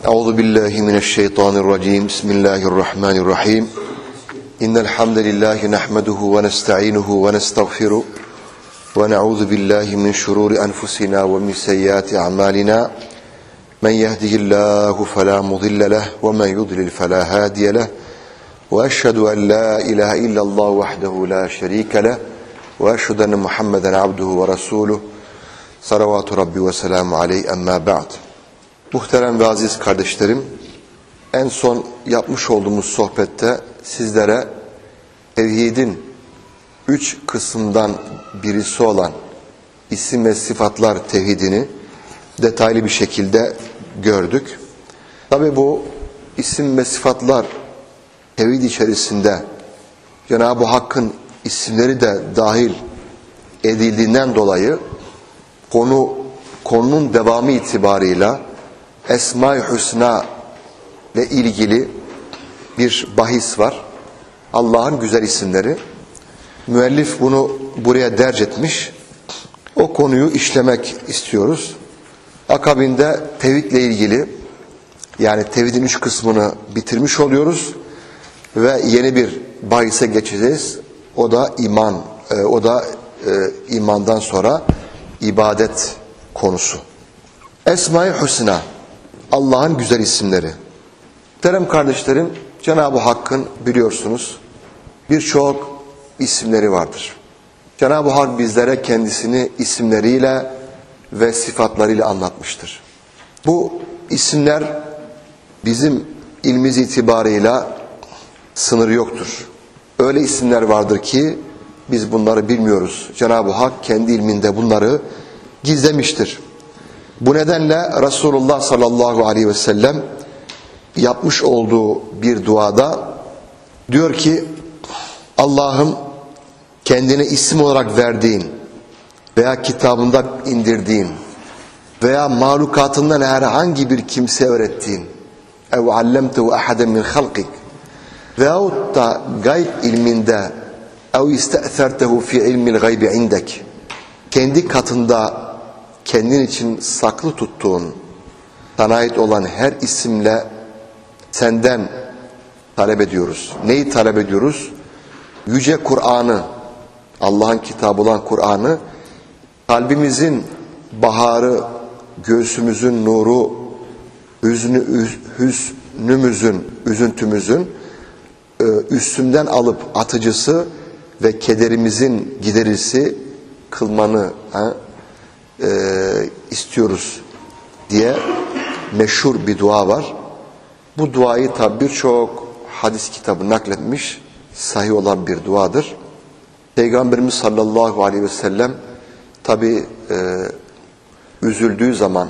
Euzu billahi mineşşeytanirracim. Bismillahirrahmanirrahim. İnnel hamdelellahi nahmeduhu ve nestainuhu ve nestağfiruh ve na'uzu billahi min şururi enfusina ve min seyyiati a'malina. Men yehdihillahu fela mudille leh ve men yudlil fela hadiye leh. Ve eşhedü en la ilahe illallah vahdehu la şerike leh ve eşhedü enne Muhammeden abduhu ve resuluh. Salavatü Rabbi ve selamu aleyhi emmâ ba'd. Muhterem ve aziz kardeşlerim, en son yapmış olduğumuz sohbette sizlere tevhidin 3 kısımdan birisi olan isim ve sıfatlar tevhidini detaylı bir şekilde gördük. Tabi bu isim ve sıfatlar tevhid içerisinde Cenab-ı Hakk'ın isimleri de dahil edildiğinden dolayı konunun devamı itibarıyla Esma-i Hüsna ile ilgili bir bahis var. Allah'ın güzel isimleri. Müellif bunu buraya derc etmiş. O konuyu işlemek istiyoruz. Akabinde tevhidle ilgili, yani tevhidin 3 kısmını bitirmiş oluyoruz ve yeni bir bahise geçeceğiz. O da iman. İmandan sonra ibadet konusu. Esma-i Hüsna, Allah'ın güzel isimleri. Muhterem kardeşlerim, Cenab-ı Hakk'ın biliyorsunuz birçok isimleri vardır. Cenab-ı Hak bizlere kendisini isimleriyle ve sıfatlarıyla anlatmıştır. Bu isimler bizim ilmimiz itibarıyla sınırı yoktur. Öyle isimler vardır ki biz bunları bilmiyoruz. Cenab-ı Hak kendi ilminde bunları gizlemiştir. Bu nedenle Resulullah sallallahu aleyhi ve sellem yapmış olduğu bir duada diyor ki, Allah'ım kendine isim olarak verdiğin veya kitabında indirdiğin veya mahlukatından herhangi bir kimse öğrettiğin ev allemtehu ahaden min halqik veyahut da gayb ilminde ev iste'thertehu fi ilmil gaybi indek, kendi katında kendin için saklı tuttuğun, sana ait olan her isimle senden talep ediyoruz. Neyi talep ediyoruz? Yüce Kur'an'ı, Allah'ın kitabı olan Kur'an'ı, kalbimizin baharı, göğsümüzün nuru, hüznümüzün, üzüntümüzün üstünden alıp atıcısı ve kederimizin giderisi kılmanı istiyoruz diye meşhur bir dua var. Bu duayı tabi birçok hadis kitabı nakletmiş, sahih olan bir duadır. Peygamberimiz sallallahu aleyhi ve sellem tabi üzüldüğü zaman,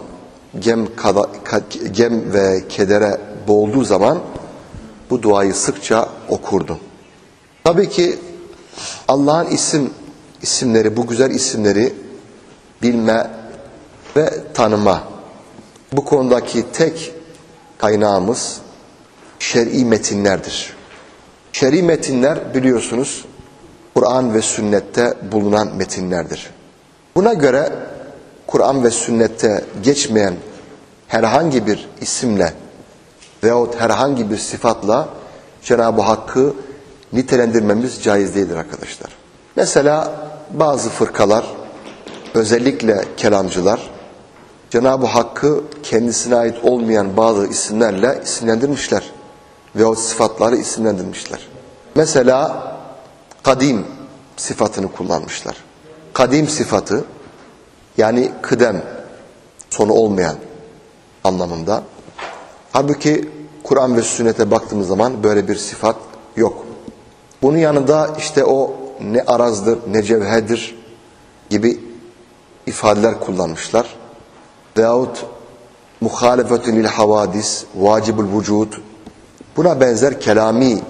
gem ve kedere boğulduğu zaman bu duayı sıkça okurdu. Tabii ki Allah'ın isimleri, bu güzel isimleri bilme ve tanıma. Bu konudaki tek kaynağımız şer'i metinlerdir. Şer'i metinler biliyorsunuz Kur'an ve sünnette bulunan metinlerdir. Buna göre Kur'an ve sünnette geçmeyen herhangi bir isimle veyahut herhangi bir sıfatla Cenab-ı Hakk'ı nitelendirmemiz caiz değildir arkadaşlar. Mesela bazı fırkalar, özellikle kelamcılar, Cenab-ı Hakk'ı kendisine ait olmayan bazı isimlerle isimlendirmişler veyahut sıfatları isimlendirmişler. Mesela kadim sıfatını kullanmışlar. Kadim sıfatı, yani kıdem, sonu olmayan anlamında. Halbuki Kur'an ve sünnete baktığımız zaman böyle bir sıfat yok. Bunun yanında işte o ne arazdır, ne cevherdir gibi ifadeler kullanmışlar. Veyahut muhalefetün lil havadis, vacibul vücud, buna benzer kelami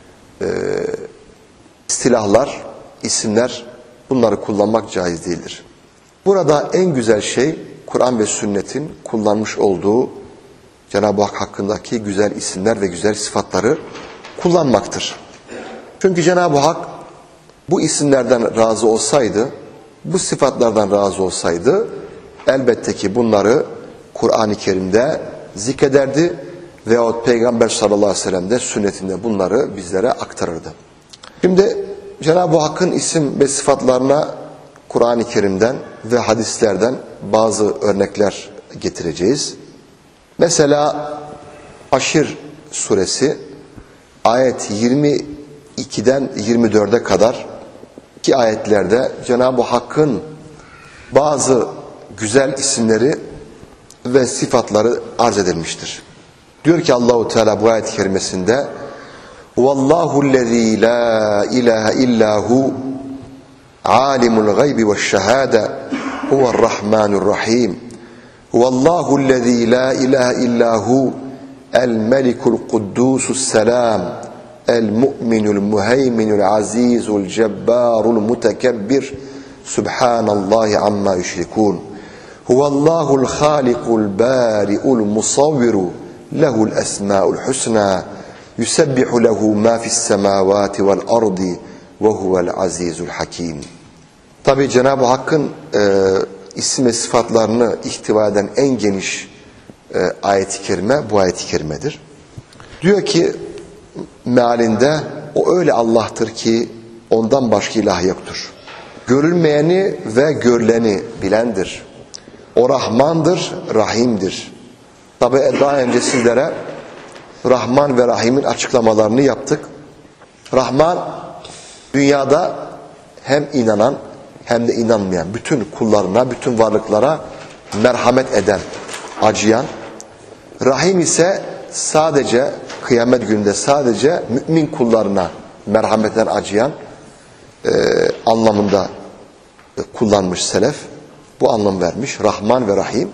istilahlar, isimler, bunları kullanmak caiz değildir. Burada en güzel şey Kur'an ve sünnetin kullanmış olduğu Cenab-ı Hak hakkındaki güzel isimler ve güzel sıfatları kullanmaktır. Çünkü Cenab-ı Hak bu isimlerden razı olsaydı, bu sıfatlardan razı olsaydı, elbette ki bunları Kur'an-ı Kerim'de zikrederdi veyahut Peygamber sallallahu aleyhi ve sellem de sünnetinde bunları bizlere aktarırdı. Şimdi Cenab-ı Hakk'ın isim ve sıfatlarına Kur'an-ı Kerim'den ve hadislerden bazı örnekler getireceğiz. Mesela Haşr suresi ayet 22'den 24'e kadar ki ayetlerde Cenab-ı Hakk'ın bazı güzel isimleri ve sıfatları arz edilmiştir. Diyor ki Allahu Teala bu ayet-i kerimesinde: "Vallahu'llezî lâ ilâhe illâhu âlimul gaybi veş-şehâde huve'r-rahmânur-rahîm. Vallahu'llezî lâ ilâhe illâhu el-melikul kuddûsus-selâm el-mu'minul muheyminul azîzul cebbârul mutekebbir subhânallahi amma yüşrikûn. Huvallâhul hâlikul bâri'ul musavviru lehul esmâul husnâ yusebbihu lehu mâ fissemâvâti vel ardi ve huvel azîzul hakîm." Tabi Cenab-ı Hakk'ın isim ve sıfatlarını ihtiva eden en geniş ayet-i kerime bu ayet-i kerimedir. Diyor ki mealinde, o öyle Allah'tır ki ondan başka ilah yoktur. Görülmeyeni ve görüleni bilendir. O Rahmandır, Rahim'dir. Tabi daha önce sizlere Rahman ve Rahim'in açıklamalarını yaptık. Rahman, dünyada hem inanan hem de inanmayan bütün kullarına, bütün varlıklara merhamet eden, acıyan. Rahim ise sadece kıyamet gününde sadece mümin kullarına merhameten acıyan anlamında kullanmış selef. Bu anlam vermiş. Rahman ve Rahim.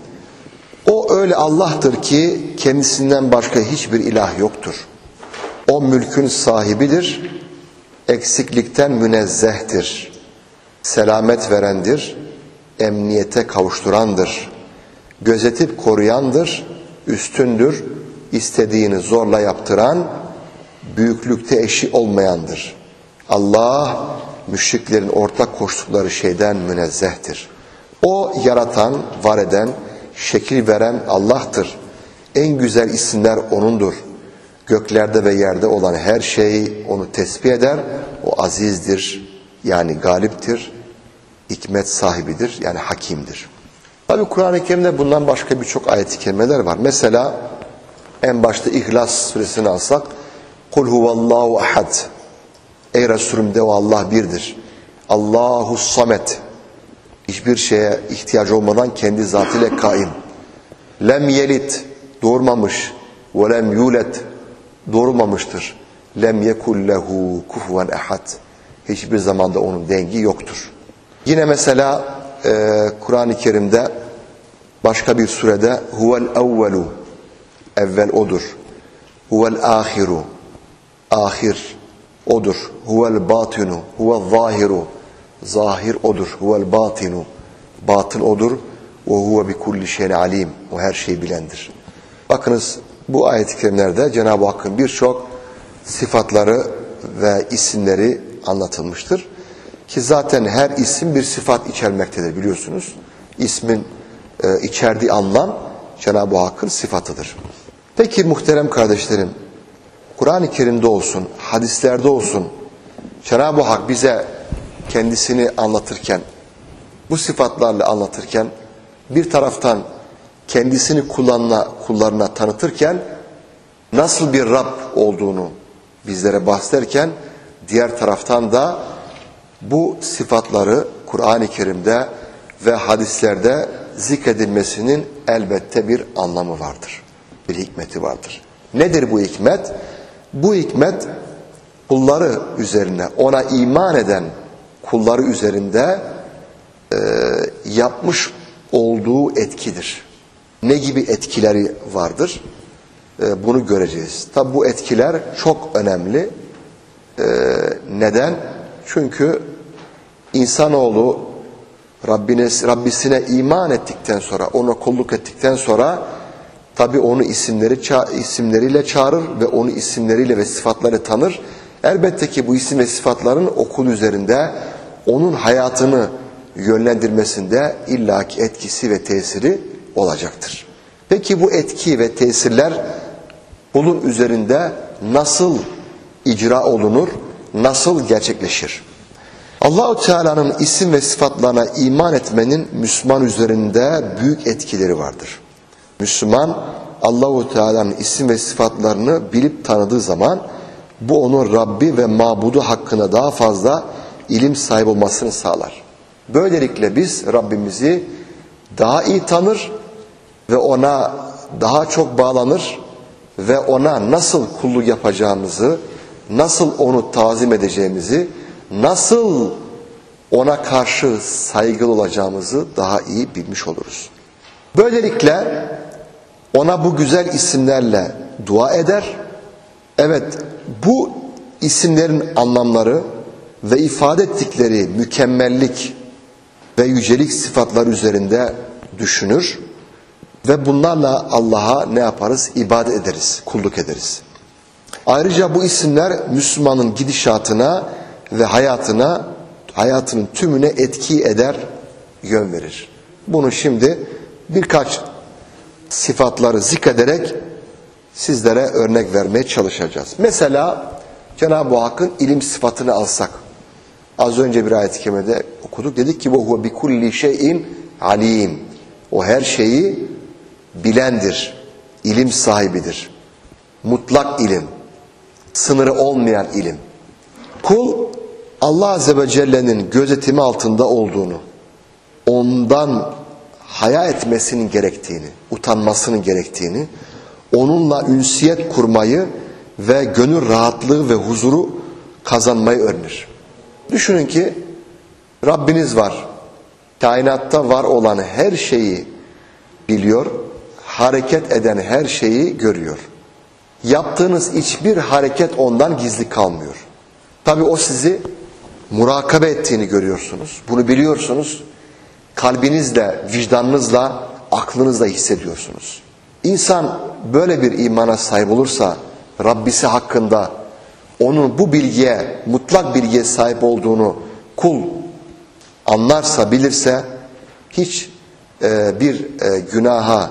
O öyle Allah'tır ki kendisinden başka hiçbir ilah yoktur. O mülkün sahibidir. Eksiklikten münezzehtir. Selamet verendir. Emniyete kavuşturandır. Gözetip koruyandır. Üstündür. İstediğini zorla yaptıran, büyüklükte eşi olmayandır. Allah, müşriklerin ortak koştukları şeyden münezzehtir. O yaratan, var eden, şekil veren Allah'tır. En güzel isimler O'nundur. Göklerde ve yerde olan her şey O'nu tesbih eder. O azizdir, yani galiptir. Hikmet sahibidir, yani hakimdir. Tabi Kur'an-ı Kerim'de bundan başka birçok ayet-i kerimeler var. Mesela en başta İhlas suresini alsak, "Kul huvallahu ahad." Ey Resulüm de, o Allah birdir. Allahu samet. Hiçbir şeye ihtiyacı olmadan kendi zatıyla kaim. Lem yelit, doğurmamış. Ve lem yulet, doğurmamıştır. Lem yekul lehu kufuven ehad. Hiçbir zamanda onun dengi yoktur. Yine mesela Kur'an-ı Kerim'de başka bir surede huvel evvelu, evvel odur. Huvel ahiru, ahir odur. Huvel batinu, huvel zahiru, zahir odur. Huvel batinu, batın odur. Ve huve bi kulli şeyin alim, o her şeyi bilendir. Bakınız bu ayet-i kerimelerde Cenab-ı Hakk'ın birçok sıfatları ve isimleri anlatılmıştır. Ki zaten her isim bir sıfat içermektedir, biliyorsunuz. İsmin içerdiği anlam Cenab-ı Hakk'ın sıfatıdır. Peki muhterem kardeşlerim, Kur'an-ı Kerim'de olsun, hadislerde olsun, Cenab-ı Hak bize kendisini anlatırken, bu sıfatlarla anlatırken, bir taraftan kendisini kullarına tanıtırken, nasıl bir Rab olduğunu bizlere bahsederken, diğer taraftan da bu sıfatları Kur'an-ı Kerim'de ve hadislerde zikredilmesinin elbette bir anlamı vardır. Bir hikmeti vardır. Nedir bu hikmet? Bu hikmet kulları üzerine, ona iman eden kulları üzerinde yapmış olduğu etkidir. Ne gibi etkileri vardır? Bunu göreceğiz. Tabi bu etkiler çok önemli. Neden? Çünkü insanoğlu Rabbisine iman ettikten sonra, ona kulluk ettikten sonra tabi onu isimleriyle çağırır ve onu isimleriyle ve sıfatları tanır. Elbette ki bu isim ve sıfatların o kul üzerinde onun hayatını yönlendirmesinde illaki etkisi ve tesiri olacaktır. Peki bu etki ve tesirler kulun üzerinde nasıl icra olunur, nasıl gerçekleşir? Allah-u Teala'nın isim ve sıfatlarına iman etmenin Müslüman üzerinde büyük etkileri vardır. Müslüman Allah-u Teala'nın isim ve sıfatlarını bilip tanıdığı zaman bu onun Rabbi ve mabudu hakkında daha fazla ilim sahibi olmasını sağlar. Böylelikle biz Rabbimizi daha iyi tanır ve ona daha çok bağlanır ve ona nasıl kulluk yapacağımızı, nasıl onu tazim edeceğimizi, nasıl ona karşı saygılı olacağımızı daha iyi bilmiş oluruz. Böylelikle ona bu güzel isimlerle dua eder. Evet, bu isimlerin anlamları ve ifade ettikleri mükemmellik ve yücelik sıfatlar üzerinde düşünür ve bunlarla Allah'a ne yaparız? İbadet ederiz, kulluk ederiz. Ayrıca bu isimler Müslümanın gidişatına ve hayatının tümüne etki eder, yön verir. Bunu şimdi birkaç sıfatları zikrederek sizlere örnek vermeye çalışacağız. Mesela Cenab-ı Hakk'ın ilim sıfatını alsak. Az önce bir ayet-i kerimede okuduk. Dedik ki وَهُوَ بِكُلِّ شَيْءٍ alim. O her şeyi bilendir, ilim sahibidir. Mutlak ilim, sınırı olmayan ilim. Kul Allah Azze ve Celle'nin gözetimi altında olduğunu, ondan haya etmesinin gerektiğini, utanmasının gerektiğini, onunla ünsiyet kurmayı ve gönül rahatlığı ve huzuru kazanmayı öğrenir. Düşünün ki Rabbiniz var. Kainatta var olan her şeyi biliyor, hareket eden her şeyi görüyor. Yaptığınız hiçbir hareket ondan gizli kalmıyor. Tabii o sizi murakabe ettiğini görüyorsunuz. Bunu biliyorsunuz. Kalbinizle, vicdanınızla, aklınızla hissediyorsunuz. İnsan böyle bir imana sahip olursa Rabbisi hakkında onun bu bilgiye, mutlak bilgiye sahip olduğunu kul anlarsa, bilirse hiç bir günah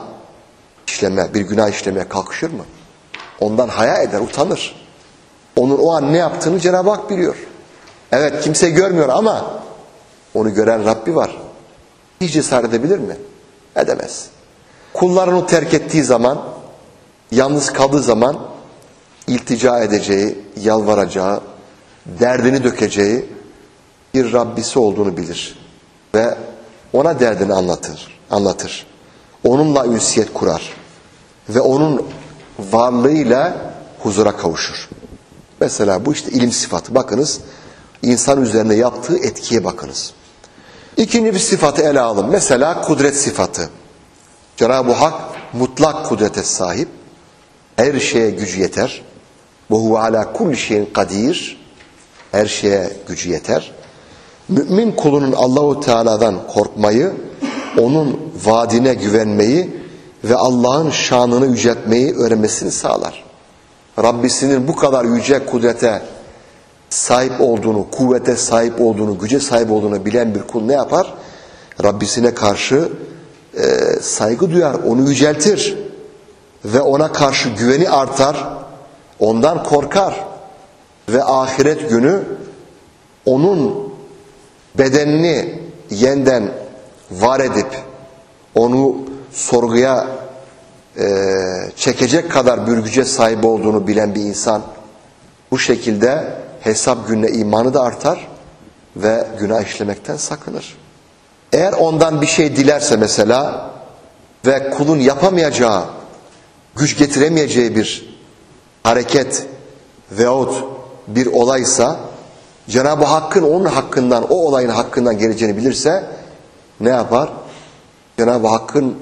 işlemeye kalkışır mı? Ondan haya eder, utanır. Onun o an ne yaptığını Cenab-ı Hak biliyor. Evet, kimse görmüyor ama onu gören Rabbi var. Hiç cesaret edebilir mi? Edemez. Kullarını terk ettiği zaman, yalnız kaldığı zaman iltica edeceği, yalvaracağı, derdini dökeceği bir Rabbisi olduğunu bilir. Ve ona derdini anlatır. Onunla ünsiyet kurar. Ve onun varlığıyla huzura kavuşur. Mesela bu işte ilim sıfatı. Bakınız, insan üzerine yaptığı etkiye bakınız. İkinci bir sıfatı ele alın. Mesela kudret sıfatı. Cenab-ı Hak mutlak kudrete sahip. Her şeye gücü yeter. وَهُوَ عَلَى كُلِّ شَيْءٍ قَدِيرٍ. Her şeye gücü yeter. Mümin kulunun Allahu Teala'dan korkmayı, onun vaadine güvenmeyi ve Allah'ın şanını yüceltmeyi öğrenmesini sağlar. Rabbisinin bu kadar yüce kudrete sahip olduğunu, kuvvete sahip olduğunu, güce sahip olduğunu bilen bir kul ne yapar? Rabbisine karşı saygı duyar, onu yüceltir ve ona karşı güveni artar, ondan korkar ve ahiret günü onun bedenini yeniden var edip onu sorguya çekecek kadar bir güce sahip olduğunu bilen bir insan bu şekilde hesap gününe imanı da artar ve günah işlemekten sakınır. Eğer ondan bir şey dilerse mesela ve kulun yapamayacağı, güç getiremeyeceği bir hareket veyahut bir olaysa Cenab-ı Hakk'ın onun hakkından, o olayın hakkından geleceğini bilirse ne yapar? Cenab-ı Hakk'ın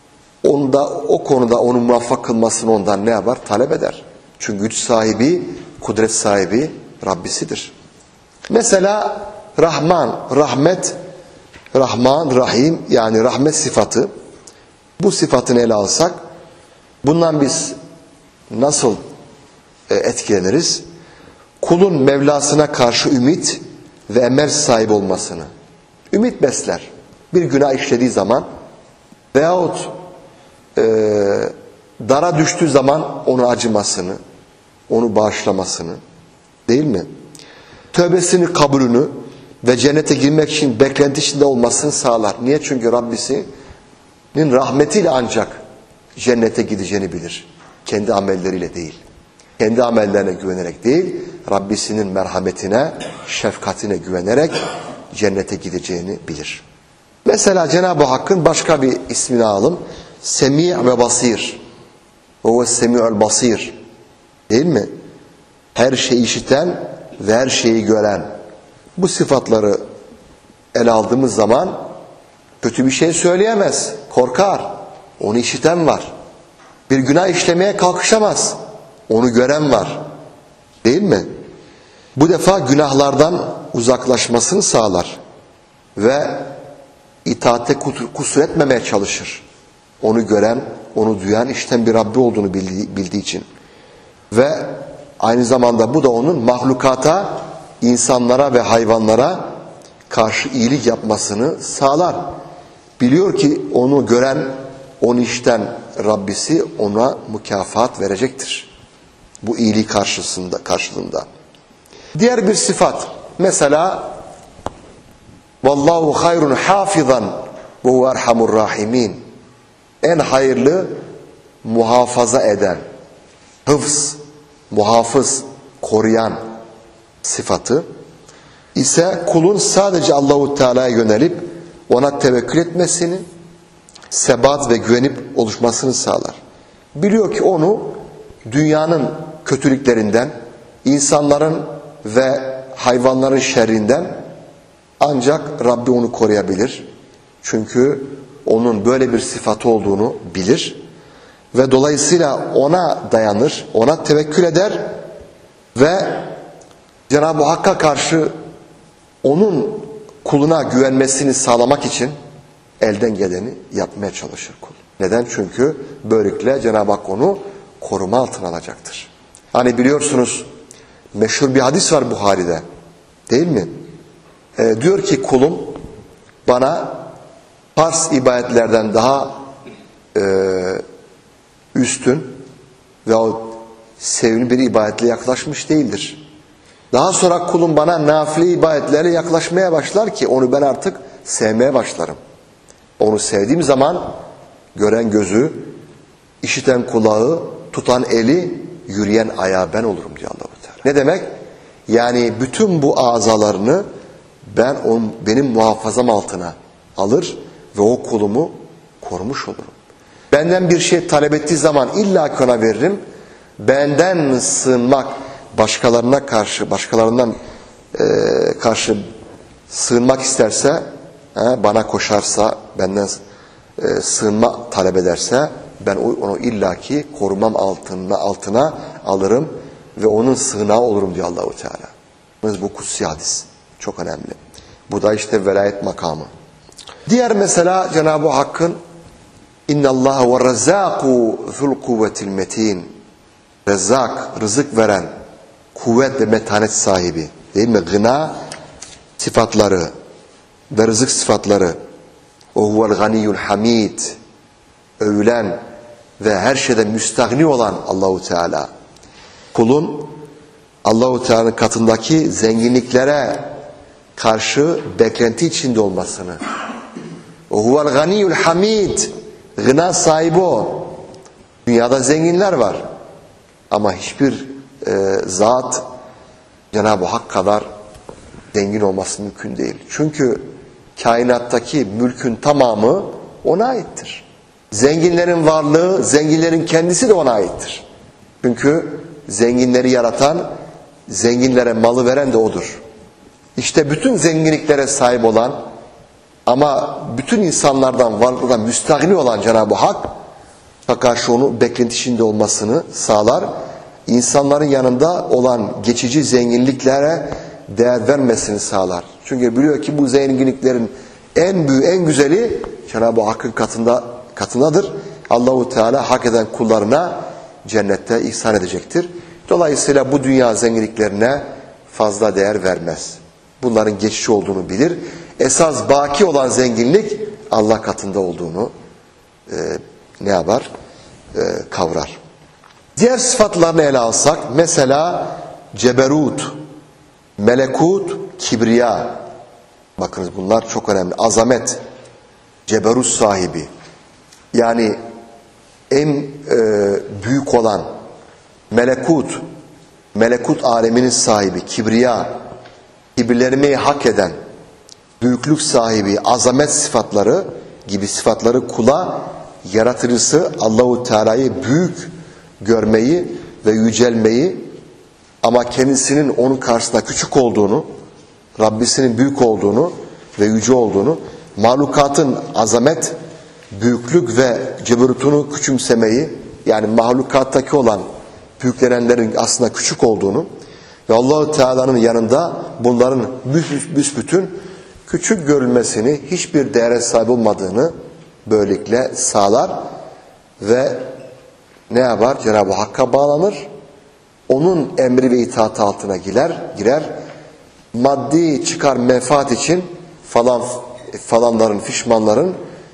o konuda onu muvaffak kılmasını ondan ne yapar? Talep eder. Çünkü güç sahibi, kudret sahibi Rabbisidir. Mesela Rahman, rahmet, Rahman, Rahim yani rahmet sıfatı. Bu sıfatını ele alsak bundan biz nasıl etkileniriz? Kulun Mevlasına karşı ümit ve emel sahibi olmasını. Ümit besler. Bir günah işlediği zaman veyahut dara düştüğü zaman onu acımasını, onu bağışlamasını, değil mi? Tövbesini, kabulünü ve cennete girmek için beklenti içinde olmasını sağlar. Niye? Çünkü Rabbisinin rahmetiyle ancak cennete gideceğini bilir. Kendi amelleriyle değil. Kendi amellerine güvenerek değil, Rabbisinin merhametine, şefkatine güvenerek cennete gideceğini bilir. Mesela Cenab-ı Hakk'ın başka bir ismini alalım. Semi' ve Basir. O Semi'ül Basir. Değil mi? Her şeyi işiten ve her şeyi gören. Bu sıfatları ele aldığımız zaman kötü bir şey söyleyemez. Korkar. Onu işiten var. Bir günah işlemeye kalkışamaz. Onu gören var. Değil mi? Bu defa günahlardan uzaklaşmasını sağlar. Ve itaatte kusur etmemeye çalışır. Onu gören, onu duyan, işten bir Rabbi olduğunu bildiği için. Ve aynı zamanda bu da onun mahlukata, insanlara ve hayvanlara karşı iyilik yapmasını sağlar. Biliyor ki onu gören, onu işten Rabbisi ona mükafat verecektir. Bu iyiliği karşılığında. Diğer bir sıfat. Mesela Vallahu hayrun hafizan ve huve erhamur rahimin. En hayırlı muhafaza eden, hıfz, muhafız, koruyan sıfatı ise kulun sadece Allahu Teala'ya yönelip ona tevekkül etmesini, sebat ve güvenip oluşmasını sağlar. Biliyor ki onu dünyanın kötülüklerinden, insanların ve hayvanların şerrinden ancak Rabbi onu koruyabilir. Çünkü onun böyle bir sıfatı olduğunu bilir. Ve dolayısıyla ona dayanır, ona tevekkül eder ve Cenab-ı Hakk'a karşı onun kuluna güvenmesini sağlamak için elden geleni yapmaya çalışır kul. Neden? Çünkü böylelikle Cenab-ı Hak onu koruma altına alacaktır. Hani biliyorsunuz meşhur bir hadis var Buhari'de. Değil mi? Diyor ki kulum bana farz ibadetlerden daha üstün veyahut sevimli bir ibadetle yaklaşmış değildir. Daha sonra kulum bana nafile ibadetlerle yaklaşmaya başlar ki onu ben artık sevmeye başlarım. Onu sevdiğim zaman gören gözü, işiten kulağı, tutan eli, yürüyen ayağı ben olurum diyor Allah-u Teala. Ne demek? Yani bütün bu azalarını benim muhafazam altına alır ve o kulumu korumuş olurum. Benden bir şey talep ettiği zaman illa ki ona veririm. Benden sığınmak, başkalarından karşı sığınmak isterse, bana koşarsa, benden sığınma talep ederse ben onu illaki korumam altına alırım ve onun sığınağı olurum diyor Allah-u Teala. Bu kutsi hadis. Çok önemli. Bu da işte velayet makamı. Diğer mesela Cenab-ı Hakk'ın İnnallâhe ve rezzâku zul kuvvetil metin. Rezzak, rızık veren, kuvvet ve metanet sahibi. Değil mi? Gına sıfatları ve rızık sıfatları. O huvel ganiyyul hamid. Övülen ve her şeyden müstahni olan Allahu Teala. Kulun Allahu Teala'nın katındaki zenginliklere karşı beklenti içinde olmasını. O huvel ganiyyul hamid. Gına sahibi o. Dünyada zenginler var. Ama hiçbir zat Cenab-ı Hak kadar zengin olması mümkün değil. Çünkü kainattaki mülkün tamamı ona aittir. Zenginlerin varlığı, zenginlerin kendisi de ona aittir. Çünkü zenginleri yaratan, zenginlere malı veren de odur. İşte bütün zenginliklere sahip olan ama bütün insanlardan, varlıklardan müstahni olan Cenab-ı Hak karşı onu beklenti içinde olmasını sağlar. İnsanların yanında olan geçici zenginliklere değer vermesini sağlar. Çünkü biliyor ki bu zenginliklerin en büyüğü, en güzeli Cenab-ı Hakk'ın katındadır. Allahu Teala hak eden kullarına cennette ihsan edecektir. Dolayısıyla bu dünya zenginliklerine fazla değer vermez. Bunların geçici olduğunu bilir. Esas baki olan zenginlik Allah katında olduğunu ne yapar? Kavrar. Diğer sıfatlarını ele alsak, mesela ceberut, melekut, kibriya. Bakınız bunlar çok önemli. Azamet, ceberut sahibi. Yani en büyük olan melekut, melekut aleminin sahibi, kibriya, kibirlenmeyi hak eden, büyüklük sahibi, azamet sıfatları gibi sıfatları kula yaratıcısı Allahu Teala'yı büyük görmeyi ve yücelmeyi, ama kendisinin onun karşısında küçük olduğunu, Rabbisinin büyük olduğunu ve yüce olduğunu, mahlukatın azamet, büyüklük ve ceberutunu küçümsemeyi, yani mahlukattaki olan büyüklenenlerin aslında küçük olduğunu ve Allah-u Teala'nın yanında bunların büsbütün küçük görülmesini, hiçbir değere sahip olmadığını böylelikle sağlar ve ne yapar? Cenab-ı Hakk'a bağlanır. Onun emri ve itaatı altına girer. Maddi çıkar menfaat için falanların, fişmanların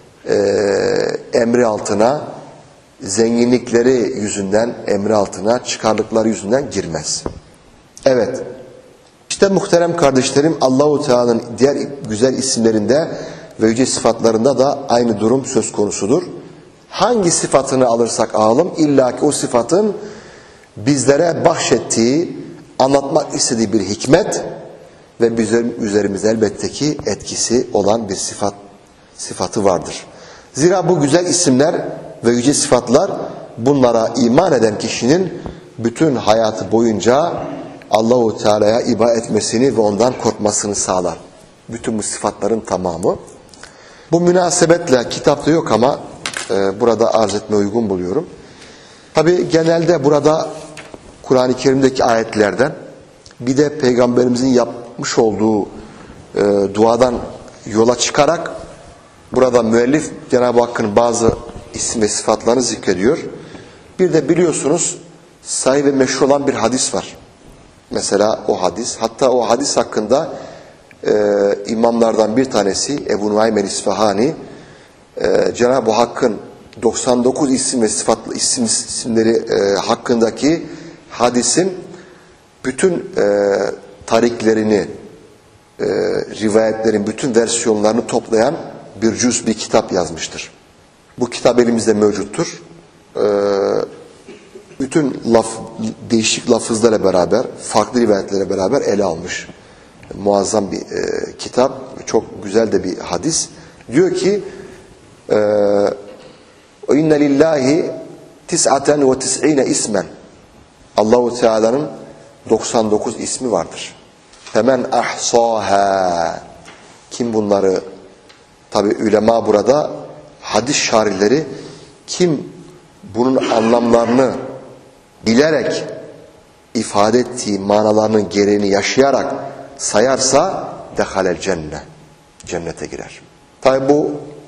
emri altına, zenginlikleri yüzünden emri altına, çıkarlıkları yüzünden girmez. Evet. İşte muhterem kardeşlerim, Allahu Teala'nın diğer güzel isimlerinde ve yüce sıfatlarında da aynı durum söz konusudur. Hangi sıfatını alırsak alalım, illaki o sıfatın bizlere bahşettiği, anlatmak istediği bir hikmet ve bizim üzerimizde elbette ki etkisi olan bir sıfatı vardır. Zira bu güzel isimler ve yüce sıfatlar, bunlara iman eden kişinin bütün hayatı boyunca Allahu Teala'ya ibadet etmesini ve ondan korkmasını sağlar. Bütün bu sıfatların tamamı. Bu münasebetle kitapta yok ama burada arz etmeye uygun buluyorum. Tabi genelde burada Kur'an-ı Kerim'deki ayetlerden, bir de Peygamberimizin yapmış olduğu duadan yola çıkarak burada müellif Cenab-ı Hakk'ın bazı isim ve sıfatlarını zikrediyor. Bir de biliyorsunuz sahih ve meşhur olan bir hadis var. Mesela o hadis, hatta o hadis hakkında imamlardan bir tanesi Ebu Nuaym el-İsfahani Cenab-ı Hakk'ın 99 isim ve sıfatlı isimleri hakkındaki hadisin bütün tariklerini, rivayetlerin bütün versiyonlarını toplayan bir kitap yazmıştır. Bu kitap elimizde mevcuttur. Bütün değişik lafızlarla beraber, farklı rivayetlerle beraber ele almış. Muazzam bir kitap, çok güzel de bir hadis. Diyor ki İnne lillahi 99 ismen. Allahu Teala'nın 99 ismi vardır. Femen ahsaha. Kim bunları, tabi ulema burada, hadis şairleri, kim bunun anlamlarını bilerek, ifade ettiği manalarının gereğini yaşayarak sayarsa dehalel cennet. Cennete girer. Tabi bu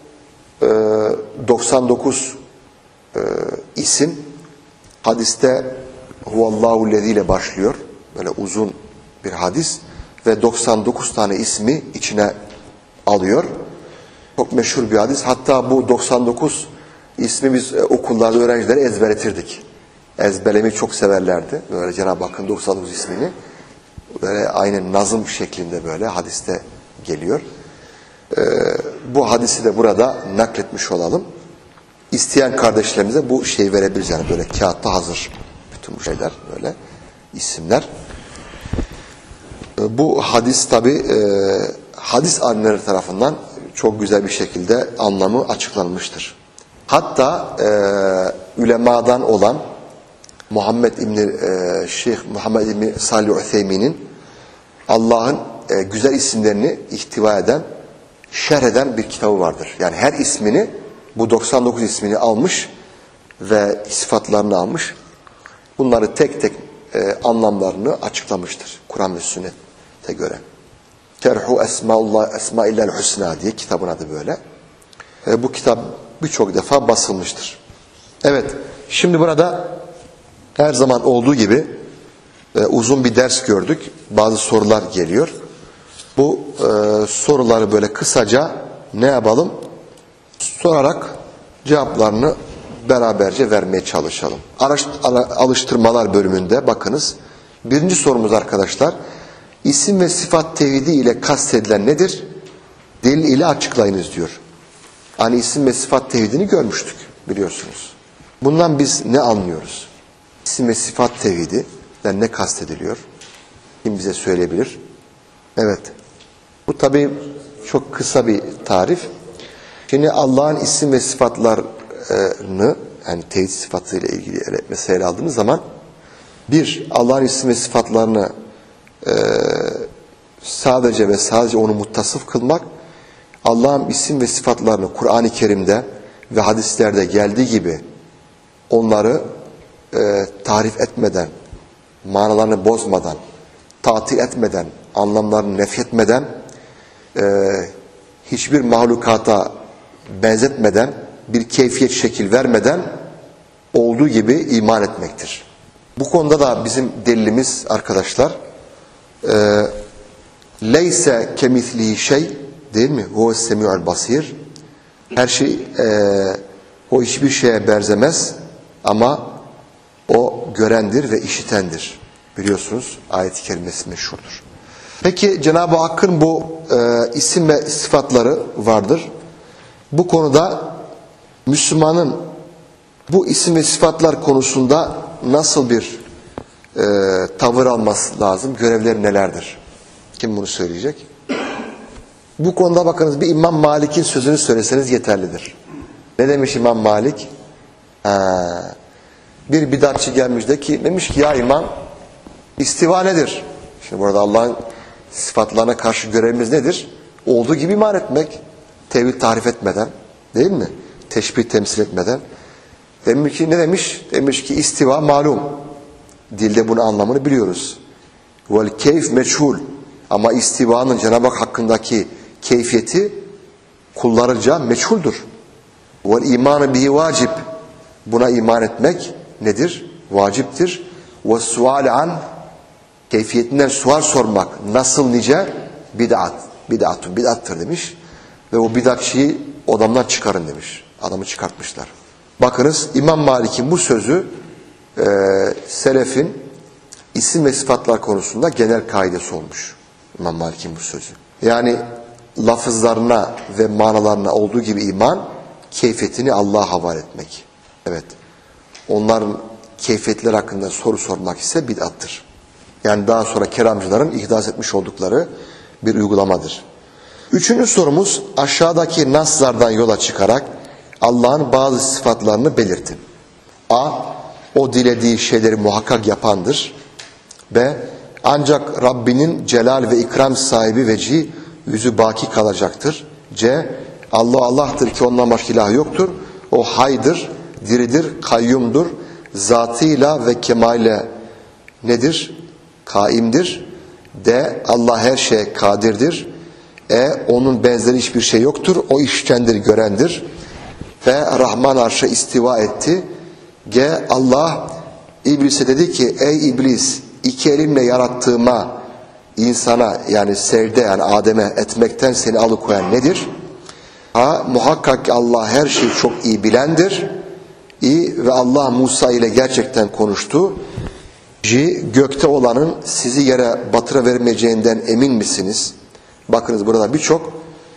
99 isim hadiste huvallahu lezi ile başlıyor. Böyle uzun bir hadis ve 99 tane ismi içine alıyor. Çok meşhur bir hadis. Hatta bu 99 ismi biz okullarda öğrencilere ezberletirdik. Ezberlemeyi çok severlerdi. Böyle Cenab-ı Hakk'ın 99 ismini. Böyle aynı nazım şeklinde böyle hadiste geliyor. Bu hadisi de burada nakletmiş olalım. İsteyen kardeşlerimize bu şeyi verebiliriz. Yani böyle kağıtta hazır. Bütün bu şeyler böyle isimler. Bu hadis tabi hadis alimleri tarafından çok güzel bir şekilde anlamı açıklanmıştır. Hatta ulemadan olan Şeyh Muhammed İbni Salih Ütheymin'in Allah'ın güzel isimlerini ihtiva eden, şerh eden bir kitabı vardır. Yani her ismini, bu 99 ismini almış ve sıfatlarını almış. Bunları tek tek anlamlarını açıklamıştır Kur'an ve sünnete göre. Şerhu Esmaillel Hüsna diye kitabın adı böyle. Bu kitap birçok defa basılmıştır. Evet, şimdi burada her zaman olduğu gibi uzun bir ders gördük. Bazı sorular geliyor. Bu soruları böyle kısaca ne yapalım? Sorarak cevaplarını beraberce vermeye çalışalım. Alıştırmalar bölümünde bakınız. Birinci sorumuz arkadaşlar. İsim ve sıfat tevhidi ile kastedilen nedir? Delil ile açıklayınız diyor. Hani isim ve sıfat tevhidini görmüştük biliyorsunuz. Bundan biz ne anlıyoruz? İsim ve sıfat tevhidinden ne kastediliyor? Kim bize söyleyebilir? Evet. Bu tabii çok kısa bir tarif. Şimdi Allah'ın isim ve sıfatlarını, yani tevhid sıfatıyla ilgili mesele aldığımız zaman, bir, Allah'ın isim ve sıfatlarını sadece ve sadece onu muttasıf kılmak, Allah'ın isim ve sıfatlarını Kur'an-ı Kerim'de ve hadislerde geldiği gibi onları tarif etmeden, manalarını bozmadan, tatil etmeden, anlamlarını nefyetmeden, hiçbir mahlukata benzetmeden, bir keyfiyet şekil vermeden olduğu gibi iman etmektir. Bu konuda da bizim delilimiz arkadaşlar, leyse kemislihi şey, değil mi? Huves semi'ul basir. Her şey, o hiçbir şeye benzemez ama o görendir ve işitendir. Biliyorsunuz ayet-i kerimesi meşhurdur. Peki Cenab-ı Hakk'ın bu isim ve sıfatları vardır. Bu konuda Müslümanın bu isim ve sıfatlar konusunda nasıl bir tavır alması lazım? Görevleri nelerdir? Kim bunu söyleyecek? Bu konuda bakınız bir İmam Malik'in sözünü söyleseniz yeterlidir. Ne demiş İmam Malik? Bir bidatçı gelmiş de ki demiş ki ya İmam, istiva nedir? Şimdi burada Allah'ın sıfatlarına karşı görevimiz nedir? Olduğu gibi iman etmek. Tevhid tarif etmeden, değil mi? Teşbih temsil etmeden. Demiş ki ne demiş? Demiş ki istiva malum. Dilde bunun anlamını biliyoruz. Vel keyf meçhul. Ama istivanın Cenab-ı Hak hakkındaki keyfiyeti kullarınca meçhuldür. Vel imanı bihi vacip. Buna iman etmek nedir? Vaciptir. Ve sual an, keyfiyetinden sual sormak nasıl nice? Bid'at. Bid'attır demiş. Ve o bid'atçıyı odamdan çıkarın demiş. Adamı çıkartmışlar. Bakınız İmam Malik'in bu sözü selefin isim ve sıfatlar konusunda genel kaidesi olmuş. İmam Malik'in bu sözü. Yani lafızlarına ve manalarına olduğu gibi iman, keyfiyetini Allah'a havale etmek. Evet. Onların keyfiyetler hakkında soru sormak ise bid'attır. Yani daha sonra keramcıların ihdas etmiş oldukları bir uygulamadır. Üçüncü sorumuz, aşağıdaki naslardan yola çıkarak Allah'ın bazı sıfatlarını belirtin. A. O dilediği şeyleri muhakkak yapandır. B. Ancak Rabbinin celal ve ikram sahibi vecihi yüzü baki kalacaktır. C. Allah Allah'tır ki ondan başka ilah yoktur. O haydır, diridir, kayyumdur. Zatıyla ve kemaliyle nedir? Kaimdir. D. Allah her şeye kadirdir. E. Onun benzeri hiçbir şey yoktur. O işitendir, görendir. F. Rahman arşa istiva etti. G. Allah İblis'e dedi ki ey İblis, iki elimle yarattığıma insana yani secde yani Adem'e etmekten seni alıkoyan nedir? H. Muhakkak ki Allah her şeyi çok iyi bilendir. İ. Ve Allah Musa ile gerçekten konuştu. J. Gökte olanın sizi yere batırıvermeyeceğinden emin misiniz? Bakınız burada birçok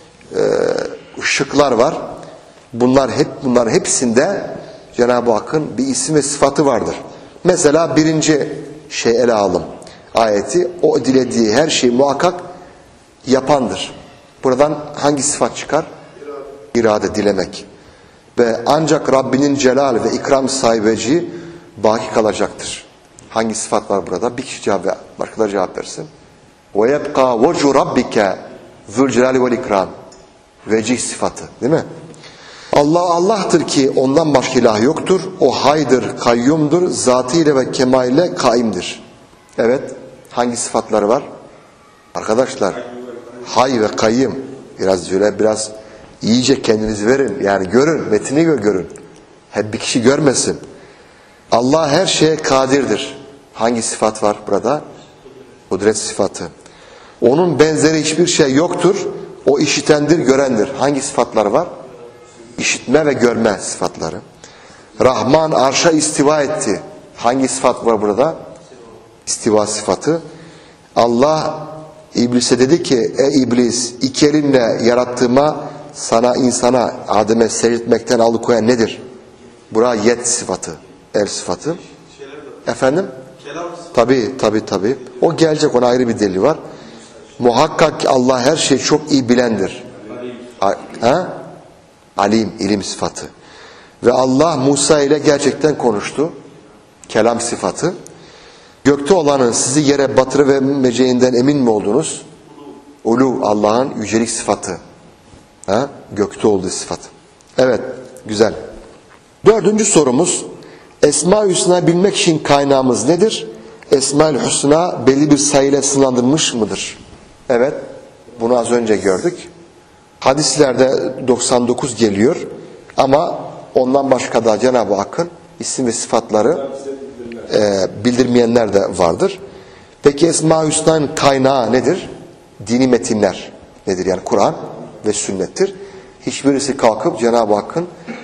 şıklar var. Bunların hepsinde Cenab-ı Hakk'ın bir isim ve sıfatı vardır. Mesela birinci ele alalım. Ayeti, o dilediği her şeyi muhakkak yapandır. Buradan hangi sıfat çıkar? İrade, dilemek. Ve ancak Rabbinin celal ve ikram sahibi baki kalacaktır. Hangi sıfat var burada? Bir kişi cevap ver, başkaları cevap versin. Ve yebqa vecu rabbike zul celali vel ikram. Vecih sıfatı, değil mi? Allah Allah'tır ki ondan başka ilah yoktur. O haydır, kayyumdur, zatıyla ve kemaliyle kaimdir. Evet, hangi sıfatları var? Arkadaşlar, hay ve kayyum. Biraz iyice kendinizi verin. Yani görün, metni görün. Hep bir kişi görmesin. Allah her şeye kadirdir. Hangi sıfat var burada? Kudret sıfatı. Onun benzeri hiçbir şey yoktur. O işitendir, görendir. Hangi sıfatlar var? İşitme ve görme sıfatları. Rahman arşa istiva etti. Hangi sıfat var burada? İstiva sıfatı. Allah İblis'e dedi ki, ey iblis, iki elimle yarattığıma sana, insana, Adem'e secdetmekten alıkoyan nedir? Buraya yet sıfatı, el sıfatı. Efendim? Tabii. O gelecek, ona ayrı bir delili var. Muhakkak ki Allah her şeyi çok iyi bilendir. Alim, ilim sıfatı. Ve Allah Musa ile gerçekten konuştu. Kelam sıfatı. Gökte olanın sizi yere batırıvermeyeceğinden emin mi oldunuz? Ulu, Allah'ın yücelik sıfatı. Gökte olduğu sıfat. Evet, güzel. 4. sorumuz, Esma-ül Hüsna bilmek için kaynağımız nedir? Esma-ül Hüsna belli bir sayıyla sınırlandırılmış mıdır? Evet, bunu az önce gördük. Hadislerde 99 geliyor ama ondan başka da Cenab-ı Hakk'ın isim ve sıfatları bildirmeyenler de vardır. Peki Esma-ül Hüsna'nın kaynağı nedir? Dini metinler nedir? Yani Kur'an ve sünnettir. Hiçbirisi kalkıp Cenab-ı Hakk'ın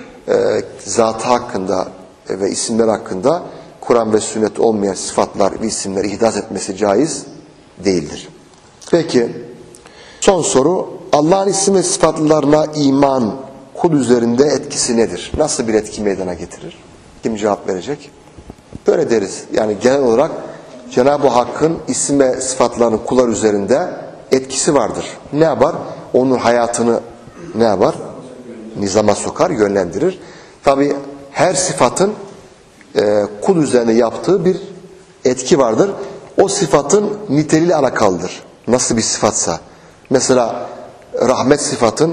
zatı hakkında ve isimler hakkında Kur'an ve sünnet olmayan sıfatlar ve isimler ihdas etmesi caiz değildir. Peki son soru, Allah'ın isim ve sıfatlarına iman kul üzerinde etkisi nedir? Nasıl bir etki meydana getirir? Kim cevap verecek? Böyle deriz. Yani genel olarak Cenab-ı Hakk'ın isim ve sıfatlarının kullar üzerinde etkisi vardır. Ne yapar? Onun hayatını ne yapar? Nizama sokar, yönlendirir. Tabi her sıfatın kul üzerine yaptığı bir etki vardır. O sıfatın niteliğiyle alakalıdır. Nasıl bir sıfatsa. Mesela rahmet sıfatın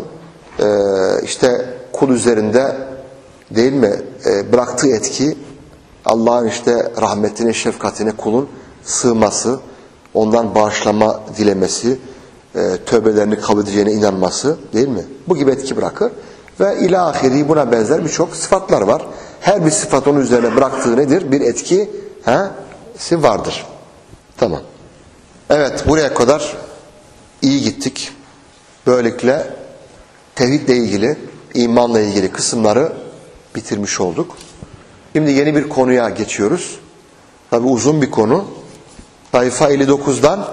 işte kul üzerinde değil mi bıraktığı etki, Allah'ın işte rahmetine, şefkatine kulun sığması, ondan bağışlama dilemesi, tövbelerini kabul edeceğine inanması değil mi? Bu gibi etki bırakır. Ve ilahiri buna benzer birçok sıfatlar var. Her bir sıfat onun üzerine bıraktığı nedir? Bir etki vardır. Tamam. Evet, buraya kadar iyi gittik. Böylelikle tevhidle ilgili, imanla ilgili kısımları bitirmiş olduk. Şimdi yeni bir konuya geçiyoruz. Tabi uzun bir konu. Sayfa 59'dan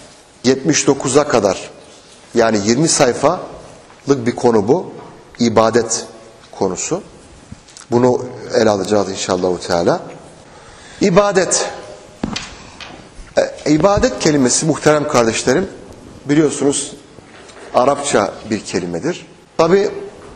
79'a kadar, yani 20 sayfalık bir konu bu. İbadet konusu. Bunu ele alacağız inşallah Teala. İbadet. İbadet kelimesi muhterem kardeşlerim, biliyorsunuz Arapça bir kelimedir. Tabi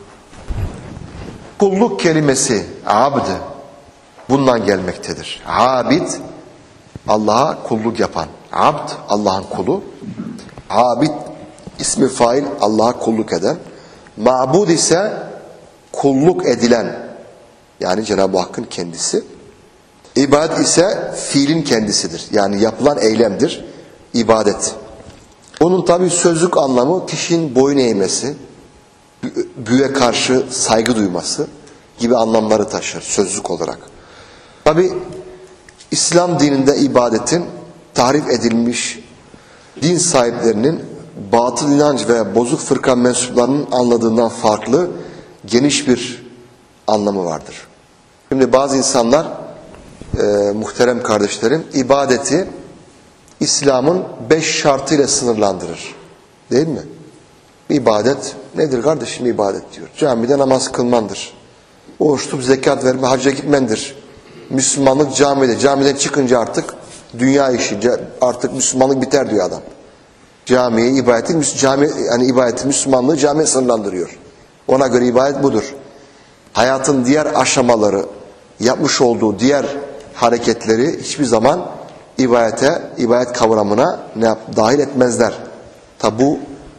kulluk kelimesi abd bundan gelmektedir. Abid, Allah'a kulluk yapan. Abd, Allah'ın kulu. Abid, ismi fail, Allah'a kulluk eden. Ma'bud ise kulluk edilen, yani Cenab-ı Hakk'ın kendisi. İbadet ise fiilin kendisidir. Yani yapılan eylemdir. İbadet. Onun tabi sözlük anlamı kişinin boyun eğmesi, büyüye karşı saygı duyması gibi anlamları taşır sözlük olarak. Tabi İslam dininde ibadetin tahrif edilmiş din sahiplerinin batıl inanç ve bozuk fırka mensuplarının anladığından farklı geniş bir anlamı vardır. Şimdi bazı insanlar muhterem kardeşlerim ibadeti İslam'ın 5 şartıyla sınırlandırır. Değil mi? İbadet nedir kardeşim ibadet diyor. Camide namaz kılmandır. Oruç tutup zekat verme, hacca gitmendir. Müslümanlık camide. Camiden çıkınca artık dünya işi, artık Müslümanlık biter diyor adam. Camiye ibadeti Müslümanlığı camiye sınırlandırıyor. Ona göre ibadet budur. Hayatın diğer aşamaları, yapmış olduğu diğer hareketleri hiçbir zaman ibadet kavramına dahil etmezler. Tabi bu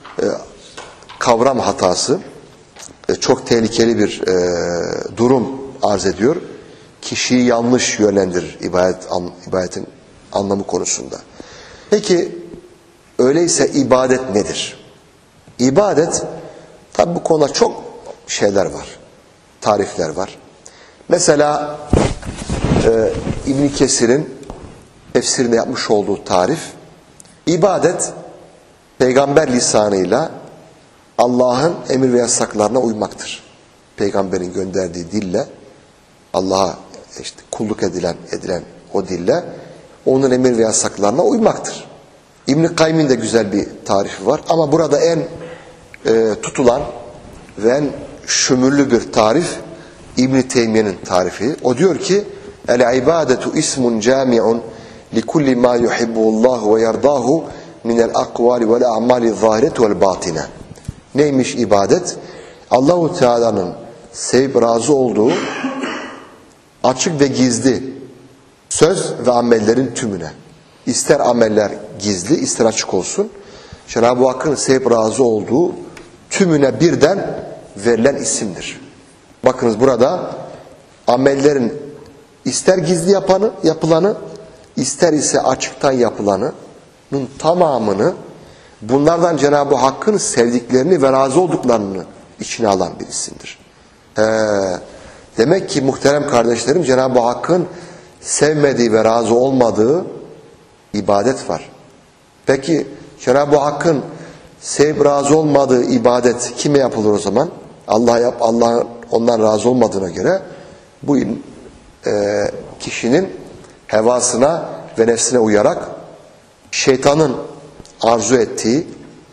kavram hatası çok tehlikeli bir durum arz ediyor. Kişiyi yanlış yönlendirir ibadetin anlamı konusunda. Peki öyleyse ibadet nedir? İbadet, tabi bu konuda çok şeyler var. Tarifler var. Mesela İbn Kesir'in tefsirinde yapmış olduğu tarif, ibadet peygamber lisanıyla Allah'ın emir ve yasaklarına uymaktır. Peygamberin gönderdiği dille Allah'a işte kulluk edilen o dille onun emir ve yasaklarına uymaktır. İbn-i Kayyim'in de güzel bir tarifi var ama burada en tutulan ve en şümüllü bir tarif İbn-i Teymiye'nin tarifi. O diyor ki el-ibadetu ismun cami'un likulli ma yuhibbullahu ve yerdahu minel akvali vel a'mali zahireti vel batine. Neymiş ibadet? Allahu Teala'nın sevip razı olduğu açık ve gizli söz ve amellerin tümüne. İster ameller gizli, ister açık olsun. Cenab-ı Hakk'ın sevip razı olduğu tümüne birden verilen isimdir. Bakınız burada amellerin ister gizli yapılanı, ister ise açıktan yapılanın tamamını bunlardan Cenab-ı Hakk'ın sevdiklerini ve razı olduklarını içine alan bir isimdir. Demek ki muhterem kardeşlerim, Cenab-ı Hakk'ın sevmediği ve razı olmadığı ibadet var. Peki Cenab-ı Hakk'ın sevip razı olmadığı ibadet kime yapılır o zaman? Allah ondan razı olmadığına göre bu kişinin hevasına ve nefsine uyarak şeytanın arzu ettiği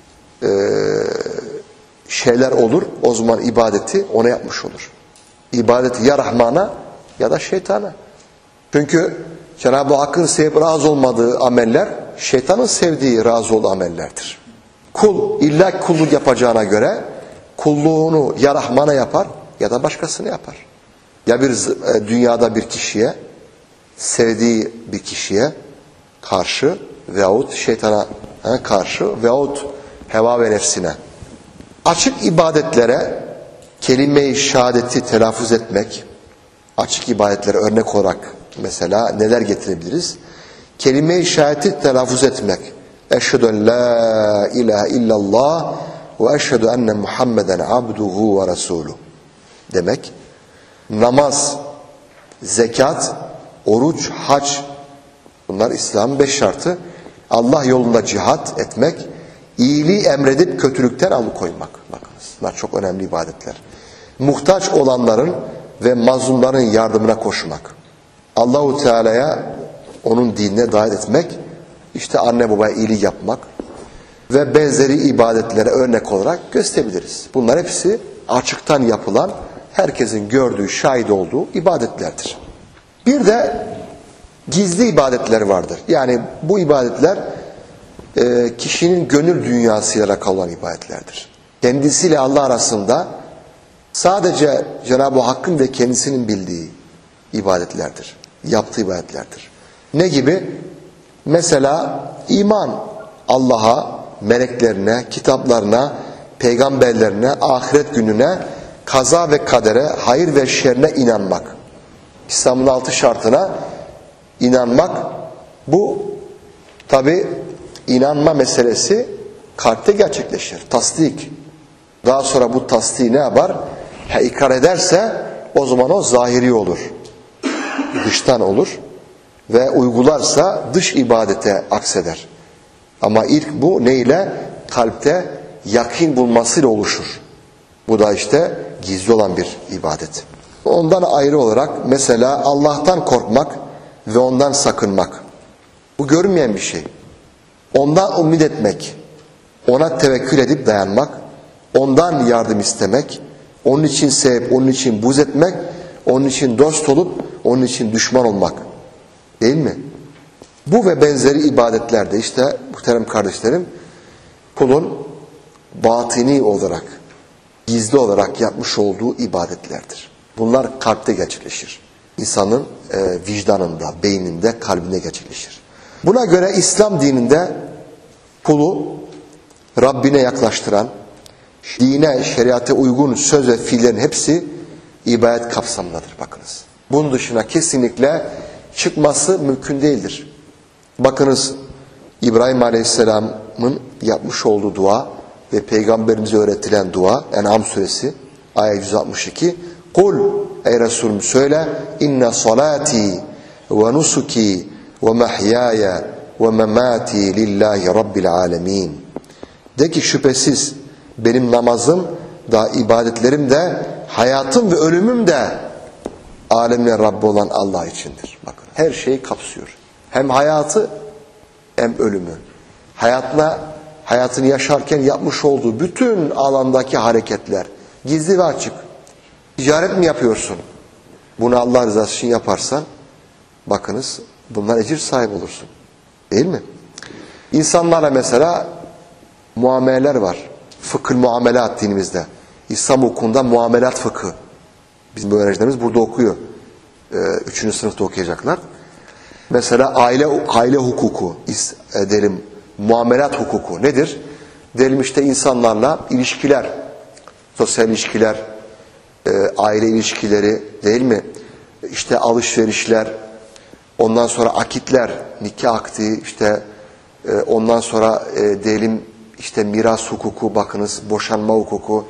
şeyler olur. O zaman ibadeti ona yapmış olur. İbadeti ya Rahman'a ya da şeytana. Çünkü Cenab-ı Hakk'ın sevip razı olmadığı ameller şeytanın sevdiği, razı olduğu amellerdir. Kul illa kulluk yapacağına göre kulluğunu ya Rahman'a yapar ya da başkasını yapar. Ya bir dünyada bir kişiye, sevdiği bir kişiye karşı veyahut şeytana karşı veyahut heva ve nefsine. Açık ibadetlere kelime-i şehadeti telaffuz etmek, açık ibadetlere örnek olarak mesela neler getirebiliriz? Kelime-i şehadeti telaffuz etmek. Eşhedü en la ilahe illallah ve eşhedü enne Muhammeden abduhu ve resuluhu demek. Namaz, zekat, oruç, hac, bunlar İslam'ın 5 şartı. Allah yolunda cihat etmek, iyiliği emredip kötülükten alıkoymak. Bakınız, bunlar çok önemli ibadetler. Muhtaç olanların ve mazlumların yardımına koşmak. Allahu Teala'ya, onun dinine davet etmek, işte anne babaya iyilik yapmak ve benzeri ibadetlere örnek olarak gösterebiliriz. Bunlar hepsi açıktan yapılan, herkesin gördüğü, şahit olduğu ibadetlerdir. Bir de gizli ibadetler vardır. Yani bu ibadetler kişinin gönül dünyasıyla alakalı olan ibadetlerdir. Kendisiyle Allah arasında sadece Cenab-ı Hakk'ın ve kendisinin bildiği ibadetlerdir. Yaptığı ibadetlerdir. Ne gibi? Mesela iman, Allah'a, meleklerine, kitaplarına, peygamberlerine, ahiret gününe, kaza ve kadere, hayır ve şerine inanmak. İslam'ın 6 şartına inanmak. Bu tabi inanma meselesi kalpte gerçekleşir. Tasdik. Daha sonra bu tasdiği ne yapar? İkrar ederse o zaman o zahiri olur. Dıştan olur. Ve uygularsa dış ibadete akseder. Ama ilk bu neyle? Kalpte yakin bulmasıyla oluşur. Bu da işte gizli olan bir ibadet. Ondan ayrı olarak mesela Allah'tan korkmak ve ondan sakınmak. Bu görünmeyen bir şey. Ondan umut etmek, ona tevekkül edip dayanmak, ondan yardım istemek, onun için sevip, onun için buz etmek, onun için dost olup, onun için düşman olmak. Değil mi? Bu ve benzeri ibadetlerde işte muhterem kardeşlerim, kulun batini olarak, gizli olarak yapmış olduğu ibadetlerdir. Bunlar kalpte gerçekleşir. İnsanın vicdanında, beyninde, kalbinde gerçekleşir. Buna göre İslam dininde kulu Rabbine yaklaştıran, dine, şeriate uygun söz ve fiillerin hepsi ibadet kapsamındadır. Bakınız. Bunun dışına kesinlikle çıkması mümkün değildir. Bakınız İbrahim Aleyhisselam'ın yapmış olduğu dua ve Peygamberimize öğretilen dua, En'am suresi ayet 162. Kul, ey Resulüm söyle, inne salati ve nusuki ve mahyaya ve memati lillahi rabbil alemin. De ki şüphesiz benim namazım da ibadetlerim de hayatım ve ölümüm de alemlerin Rabbi olan Allah içindir. Bakın her şeyi kapsıyor. Hem hayatı hem ölümü. Hayatını yaşarken yapmış olduğu bütün alandaki hareketler, gizli ve açık. Ticaret mi yapıyorsun? Bunu Allah rızası için yaparsan, bakınız bundan ecir sahibi olursun. Değil mi? İnsanlarla mesela muameleler var. Fıkıh muamelat dinimizde. İslam hukukunda muamelat fıkhı. Bizim öğrencilerimiz burada okuyor. 3. sınıfta okuyacaklar. Mesela aile hukuku derim, muamelat hukuku nedir? Derim işte insanlarla ilişkiler, sosyal ilişkiler, aile ilişkileri değil mi? İşte alışverişler, ondan sonra akitler, nikah akdi, işte ondan sonra diyelim işte miras hukuku, bakınız boşanma hukuku,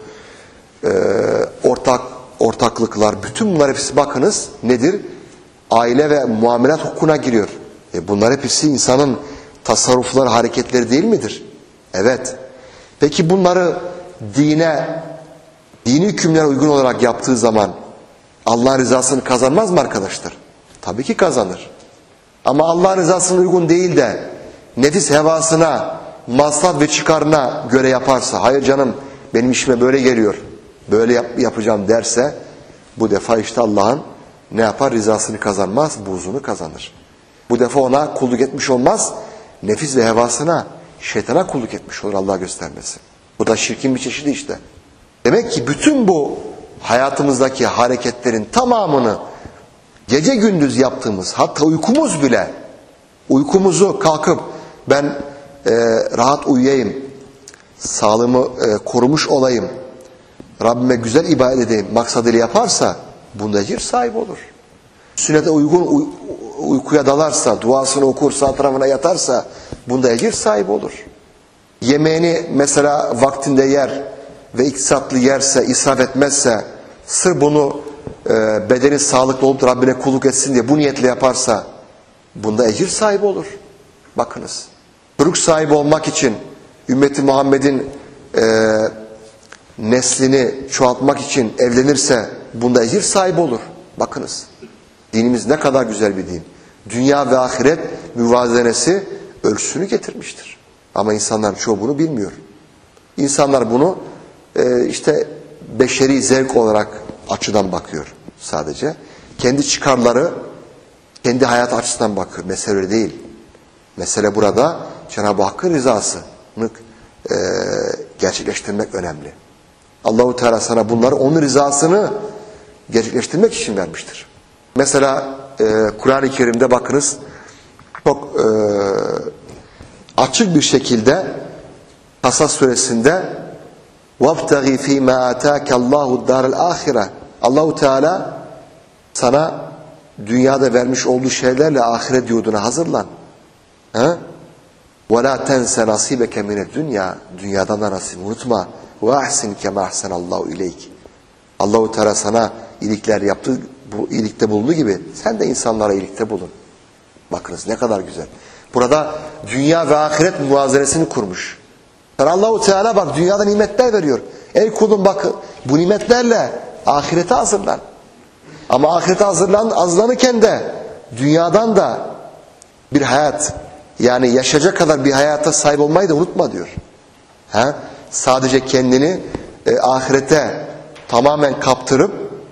ortaklıklar, bütün bunlar hepsi bakınız nedir? Aile ve muamelat hukukuna giriyor. Bunlar hepsi insanın tasarrufları, hareketleri değil midir? Evet. Peki bunları dini hükümlere uygun olarak yaptığı zaman Allah'ın rızasını kazanmaz mı arkadaşlar? Tabii ki kazanır. Ama Allah'ın rızasına uygun değil de nefis hevasına, maslahat ve çıkarına göre yaparsa, hayır canım benim işime böyle geliyor, böyle yapacağım derse, bu defa işte Allah'ın ne yapar? Rızasını kazanmaz, buğzunu kazanır. Bu defa ona kulluk etmiş olmaz, nefis ve hevasına, şeytana kulluk etmiş olur, Allah göstermesin. Bu da şirkin bir çeşidi işte. Demek ki bütün bu hayatımızdaki hareketlerin tamamını gece gündüz yaptığımız, hatta uykumuz bile, uykumuzu kalkıp ben rahat uyuyayım, sağlığımı korumuş olayım, Rabbime güzel ibadet edeyim maksadıyla yaparsa bunda ecir sahibi olur. Sünnete uygun uykuya dalarsa, duasını okur, sağ tarafına yatarsa bunda ecir sahibi olur. Yemeğini mesela vaktinde yer ve iktisatlı yerse, israf etmezse, sırf bunu bedeni sağlıklı olup Rabbine kulluk etsin diye bu niyetle yaparsa bunda ecir sahibi olur. Bakınız. Çocuk sahibi olmak için ümmeti Muhammed'in neslini çoğaltmak için evlenirse bunda ecir sahibi olur. Bakınız. Dinimiz ne kadar güzel bir din. Dünya ve ahiret müvazenesi ölçüsünü getirmiştir. Ama insanlar çoğu bunu bilmiyor. İnsanlar bunu işte beşeri zevk olarak açıdan bakıyor sadece. Kendi çıkarları, kendi hayat açısından bakıyor. Mesele öyle değil. Mesele burada Cenab-ı Hakk'ın rızasını gerçekleştirmek önemli. Allah-u Teala sana bunları, onun rızasını gerçekleştirmek için vermiştir. Mesela Kur'an-ı Kerim'de bakınız çok açık bir şekilde Kasas suresinde وَابْتَغِي ف۪ي مَا آتَاكَ اللّٰهُ الدَّارَ الْآخِرَةِ Allah-u Teala sana dünyada vermiş olduğu şeylerle ahiret yurduna hazırlan. وَلَا تَنْسَ نَصِيبَكَ مِنَ الدُّنْيَا Dünyadan da nasibini unutma. وَاَحْسِنْ كَمَا اَحْسَنَ اللّٰهُ اِلَيْكِ Allah-u Teala sana iyilikler yaptı, bu iyilikte bulunduğu gibi sen de insanlara iyilikte bulun. Bakınız ne kadar güzel. Burada dünya ve ahiret muvazenesini kurmuş. Allah-u Teala bak dünyada nimetler veriyor. Ey kulum bak bu nimetlerle ahirete hazırlan. Ama ahirete hazırlanırken de dünyadan da bir hayat, yani yaşayacak kadar bir hayata sahip olmayı da unutma diyor. Sadece kendini ahirete tamamen kaptırıp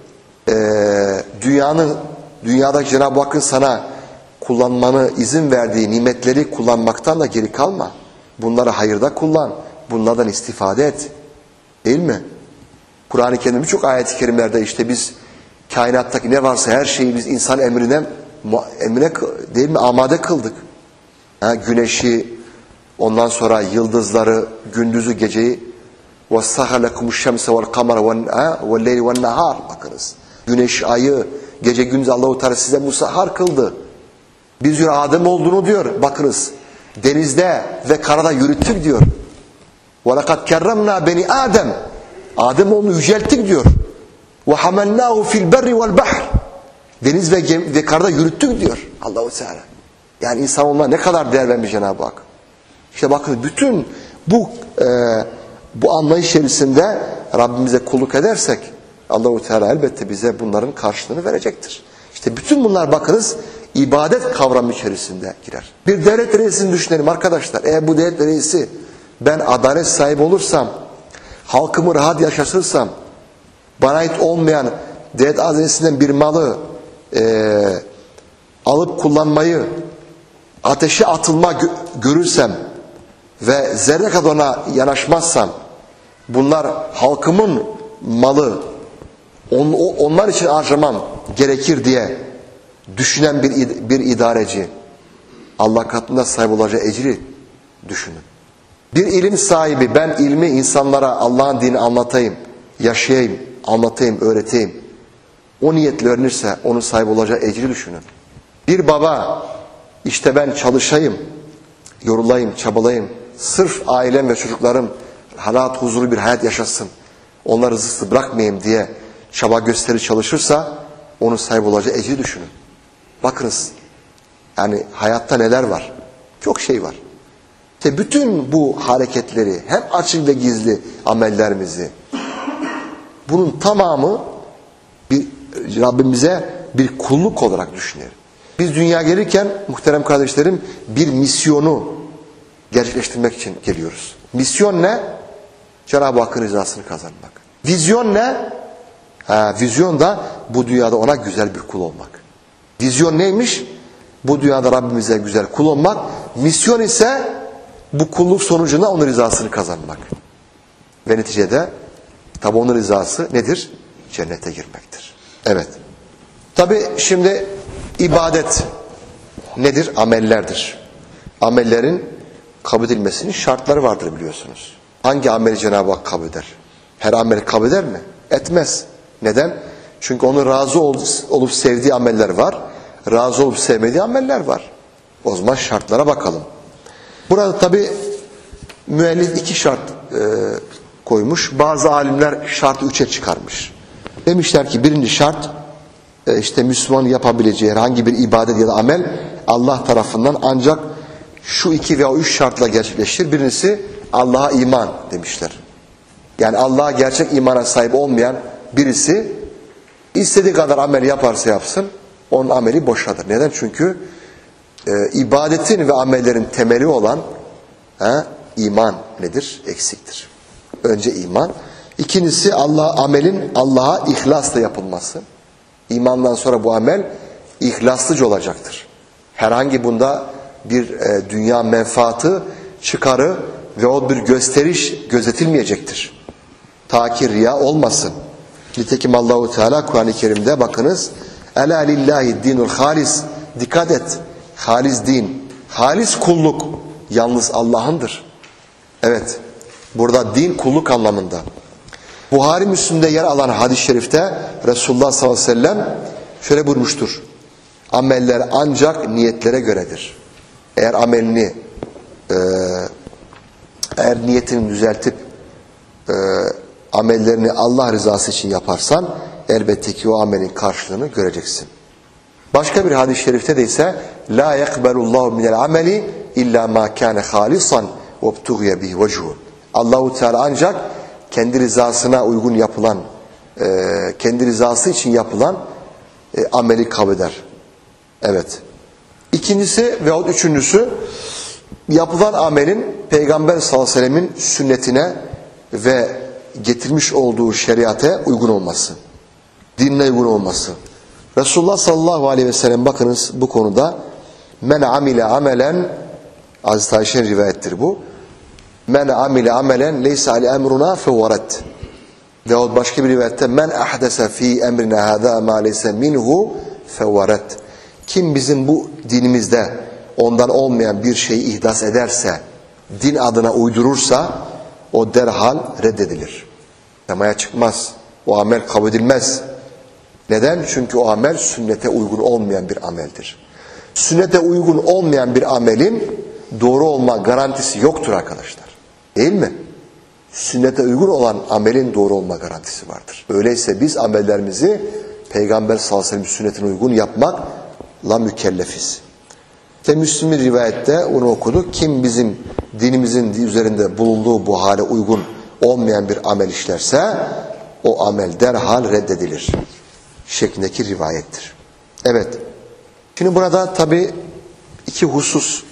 dünyada Cenab-ı Hakk'ın sana kullanmanı izin verdiği nimetleri kullanmaktan da geri kalma. Bunları hayırda kullan. Bunlardan istifade et. Değil mi? Kur'an-ı Kerim'de birçok ayet-i kerimelerde işte biz kainattaki ne varsa her şeyi biz insan emrine değil mi amade kıldık. Güneşi, ondan sonra yıldızları, gündüzü, geceyi وَسَّخَ لَكُمُ الشَّمْسَ وَالْقَمَرَ وَالْلَيْلِ وَالنَّهَارِ Bakınız. Güneş, ayı, gece gündüz Allah-u Teala size musahhar kıldı. Biz diyor Adem olduğunu diyor. Bakınız. Denizde ve karada yürüttük diyor. وَلَقَدْ كَرَّمْنَا بَنِي آدَمْ Adem oğlunu yücelttik diyor. وَحَمَلْنَاهُ فِي الْبَرِّ وَالْبَحْرِ Deniz ve karada yürüttük diyor Allah-u Teala. Yani insan onlara ne kadar değer vermiş Cenab-ı Hak. İşte bakın bütün bu anlayış içerisinde Rabbimize kulluk edersek Allah-u Teala elbette bize bunların karşılığını verecektir. İşte bütün bunlar bakınız ibadet kavramı içerisinde girer. Bir devlet reisini düşünelim arkadaşlar. Eğer bu devlet reisi ben adalet sahibi olursam, halkımı rahat yaşatırsam, bana ait olmayan devlet hazinesinden bir malı alıp kullanmayı, ateşe atılma görürsem ve zerre kadar ona yanaşmazsam, bunlar halkımın malı, onlar için harcamam gerekir diye düşünen bir idareci, Allah katında sahip olacağı ecri düşünün. Bir ilim sahibi, ben ilmi insanlara Allah'ın dinini anlatayım, yaşayayım, anlatayım, öğreteyim. O niyetle öğrenirse onun sahip olacağı ecri düşünün. Bir baba, işte ben çalışayım, yorulayım, çabalayayım, sırf ailem ve çocuklarım rahat, huzurlu bir hayat yaşasın, onları rızıksız bırakmayayım diye çaba gösteri çalışırsa onun sahip olacağı ecri düşünün. Bakınız, yani hayatta neler var? Çok şey var. İşte bütün bu hareketleri, hem açık ve gizli amellerimizi, bunun tamamı Rabbimize bir kulluk olarak düşünelim. Biz dünya gelirken muhterem kardeşlerim bir misyonu gerçekleştirmek için geliyoruz. Misyon ne? Cenab-ı Hakk'ın rızasını kazanmak. Vizyon ne? Vizyon da bu dünyada ona güzel bir kul olmak. Vizyon neymiş? Bu dünyada Rabbimize güzel kul olmak. Misyon ise bu kulluk sonucunda onun rızasını kazanmak. Ve neticede tabi onun rızası nedir? Cennete girmektir. Evet. Tabi şimdi ibadet nedir? Amellerdir. Amellerin kabul edilmesinin şartları vardır biliyorsunuz. Hangi ameli Cenab-ı Hak kabul eder? Her ameli kabul eder mi? Etmez. Neden? Çünkü onun razı olup sevdiği ameller var. Razı olup sevmediği ameller var. O zaman şartlara bakalım. Burada tabi müellif iki şart koymuş. Bazı alimler şartı 3'e çıkarmış. Demişler ki birinci şart işte Müslüman yapabileceği herhangi bir ibadet ya da amel Allah tarafından ancak şu 2 veya 3 şartla gerçekleşir. Birincisi Allah'a iman demişler. Yani Allah'a gerçek imana sahip olmayan birisi istediği kadar amel yaparsa yapsın onun ameli boşadır. Neden? Çünkü ibadetin ve amellerin temeli olan iman nedir? Eksiktir. Önce iman. İkincisi amelin Allah'a ihlasla yapılması. İmandan sonra bu amel ihlaslıca olacaktır. Herhangi bunda bir dünya menfaatı, çıkarı ve o bir gösteriş gözetilmeyecektir. Ta ki riya olmasın. Nitekim Allah-u Teala Kur'an-ı Kerim'de bakınız. Ela lillahi dinul halis. Dikkat et. Halis din. Halis kulluk. Yalnız Allah'ındır. Evet. Burada din kulluk anlamında. Buhari Müslim'de yer alan hadis-i şerifte Resulullah sallallahu aleyhi ve sellem şöyle buyurmuştur. Ameller ancak niyetlere göredir. Eğer amelini eğer niyetini düzeltip amellerini Allah rızası için yaparsan elbette ki o amelin karşılığını göreceksin. Başka bir hadis-i şerifte de ise la yekbelullahu minel ameli illa ma kana halisan vebtughiye bihi vechhu. Allahu Teala ancak kendi rızasına uygun yapılan, kendi rızası için yapılan ameli kabul eder. Evet. İkincisi veyahut üçüncüsü yapılan amelin Peygamber sallallahu aleyhi ve sellemin sünnetine ve getirmiş olduğu şeriate uygun olması. Dinine uygun olması. Resulullah sallallahu aleyhi ve sellem bakınız bu konuda men amile amelen Hazreti Ayşe'nin rivayettir bu. Men amile amelen leysa ali emruna fevaret. Veyahut başka bir rivayette men ahdese fi emrina hâzâ mâ leyse minhu fevaret. Kim bizim bu dinimizde ondan olmayan bir şeyi ihdas ederse, din adına uydurursa o derhal reddedilir. Semaya çıkmaz. O amel kabul edilmez. Neden? Çünkü o amel sünnete uygun olmayan bir ameldir. Sünnete uygun olmayan bir amelin doğru olma garantisi yoktur arkadaşlar. Değil mi? Sünnete uygun olan amelin doğru olma garantisi vardır. Öyleyse biz amellerimizi Peygamber sallallahu aleyhi ve sellem sünnetine uygun yapmakla mükellefiz. İşte Müslim'in rivayette onu okuduk. Kim bizim dinimizin üzerinde bulunduğu bu hale uygun olmayan bir amel işlerse o amel derhal reddedilir şeklindeki rivayettir. Evet. Şimdi burada tabi iki hususu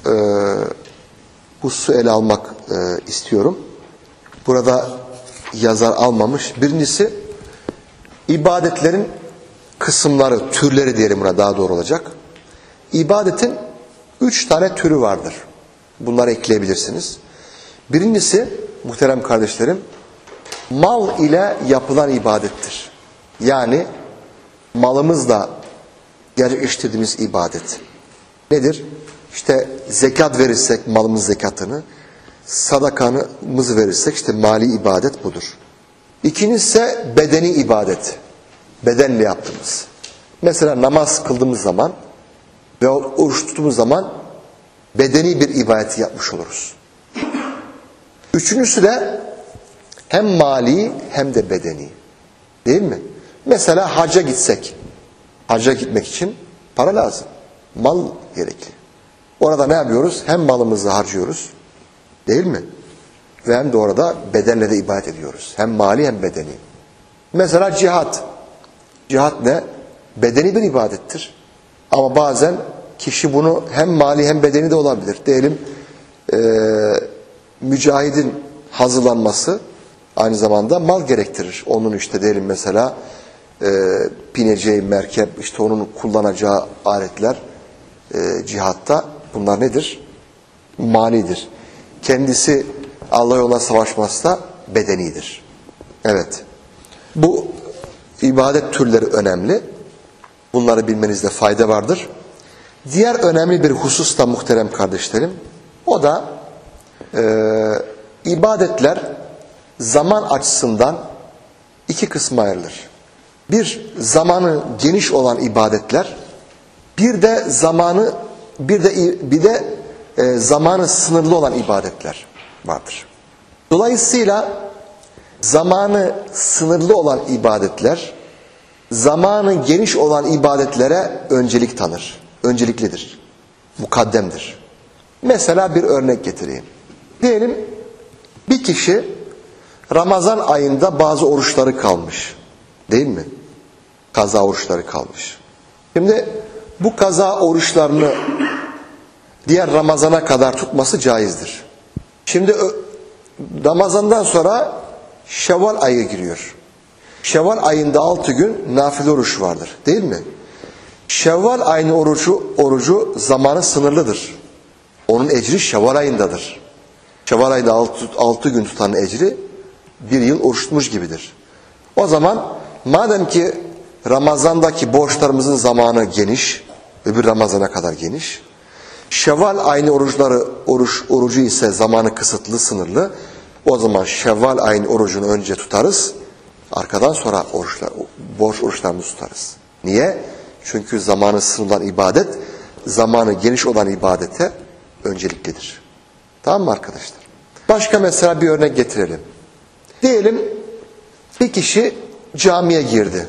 ele almak istiyorum. Burada yazar almamış. Birincisi ibadetlerin kısımları, türleri diyelim buna daha doğru olacak. İbadetin 3 tane türü vardır. Bunları ekleyebilirsiniz. Birincisi muhterem kardeşlerim, mal ile yapılan ibadettir. Yani malımızla gerçekleştirdiğimiz ibadet. Nedir? İşte zekat verirsek malımız zekatını, sadakamızı verirsek işte mali ibadet budur. İkincisi ise bedeni ibadet. Bedenle yaptığımız. Mesela namaz kıldığımız zaman ve oruç tuttuğumuz zaman bedeni bir ibadeti yapmış oluruz. Üçüncüsü de hem mali hem de bedeni. Değil mi? Mesela hacca gitsek. Hacca gitmek için para lazım. Mal gerekli. Orada ne yapıyoruz? Hem malımızı harcıyoruz. Değil mi? Ve hem de orada bedenle de ibadet ediyoruz. Hem mali hem bedeni. Mesela cihat. Cihat ne? Bedeni bir ibadettir. Ama bazen kişi bunu hem mali hem bedeni de olabilir. Diyelim mücahidin hazırlanması aynı zamanda mal gerektirir. Onun işte diyelim mesela bineceği merkep, işte onun kullanacağı aletler cihatta bunlar nedir? Malidir. Kendisi Allah yoluna savaşmazsa bedenidir. Evet. Bu ibadet türleri önemli. Bunları bilmenizde fayda vardır. Diğer önemli bir husus da muhterem kardeşlerim, o da ibadetler zaman açısından iki kısma ayrılır. Bir, zamanı geniş olan ibadetler, bir de zamanı sınırlı olan ibadetler vardır. Dolayısıyla zamanı sınırlı olan ibadetler, zamanı geniş olan ibadetlere öncelik tanır. Önceliklidir. Mukaddemdir. Mesela bir örnek getireyim. Diyelim bir kişi Ramazan ayında bazı oruçları kalmış. Değil mi? Kaza oruçları kalmış. Şimdi bu kaza oruçlarını diğer Ramazan'a kadar tutması caizdir. Şimdi Ramazan'dan sonra Şevval ayı giriyor. Şevval ayında 6 gün nafile oruç vardır. Değil mi? Şevval ayının orucu zamanı sınırlıdır. Onun ecri Şevval ayındadır. Şevval ayında 6 gün tutan ecri bir yıl oruç tutmuş gibidir. O zaman madem ki Ramazan'daki borçlarımızın zamanı geniş, öbür Ramazan'a kadar geniş, Şevval ayının orucu ise zamanı kısıtlı, sınırlı, o zaman Şevval ayının orucunu önce tutarız, arkadan sonra borç oruçlarını tutarız. Niye? Çünkü zamanı sınırlı olan ibadet, zamanı geniş olan ibadete önceliklidir. Tamam mı arkadaşlar? Başka mesela bir örnek getirelim. Diyelim bir kişi camiye girdi.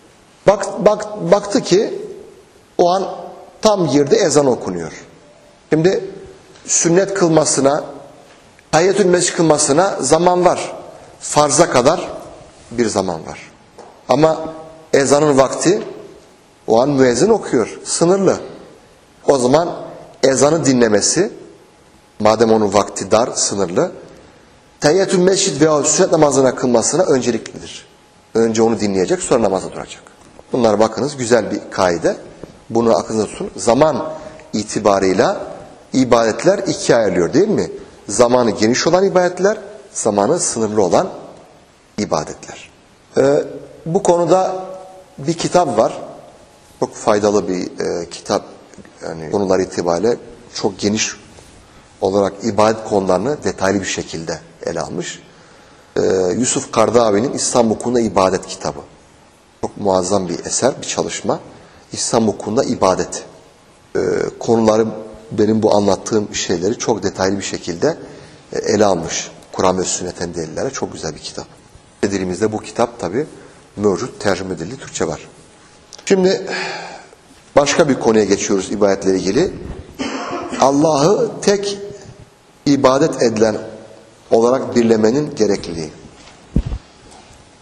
Baktı ki o an tam girdi, ezan okunuyor. Şimdi sünnet kılmasına, tahiyyetül mescid kılmasına zaman var. Farza kadar bir zaman var. Ama ezanın vakti o an müezzin okuyor. Sınırlı. O zaman ezanı dinlemesi, madem onun vakti dar, sınırlı, tahiyyetül mescid veya sünnet namazına kılmasına önceliklidir. Önce onu dinleyecek, sonra namaza duracak. Bunlar bakınız güzel bir kaide. Bunu aklınızda tutun. Zaman itibarıyla ibadetler ikiye ayrılıyor değil mi? Zamanı geniş olan ibadetler, zamanı sınırlı olan ibadetler. Bu konuda bir kitap var. Çok faydalı bir kitap. Yani konular itibariyle çok geniş olarak ibadet konularını detaylı bir şekilde ele almış. Yusuf Kardavi'nin İslam hukukunda ibadet kitabı. Çok muazzam bir eser, bir çalışma. İslam hukukunda ibadet. Konuları, benim bu anlattığım şeyleri çok detaylı bir şekilde ele almış. Kur'an ve sünnetten delillere çok güzel bir kitap. Dilimizde bu kitap tabi mevcut, tercüme edildi, Türkçe var. Şimdi başka bir konuya geçiyoruz ibadetle ilgili. Allah'ı tek ibadet edilen olarak birlemenin gerekliliği.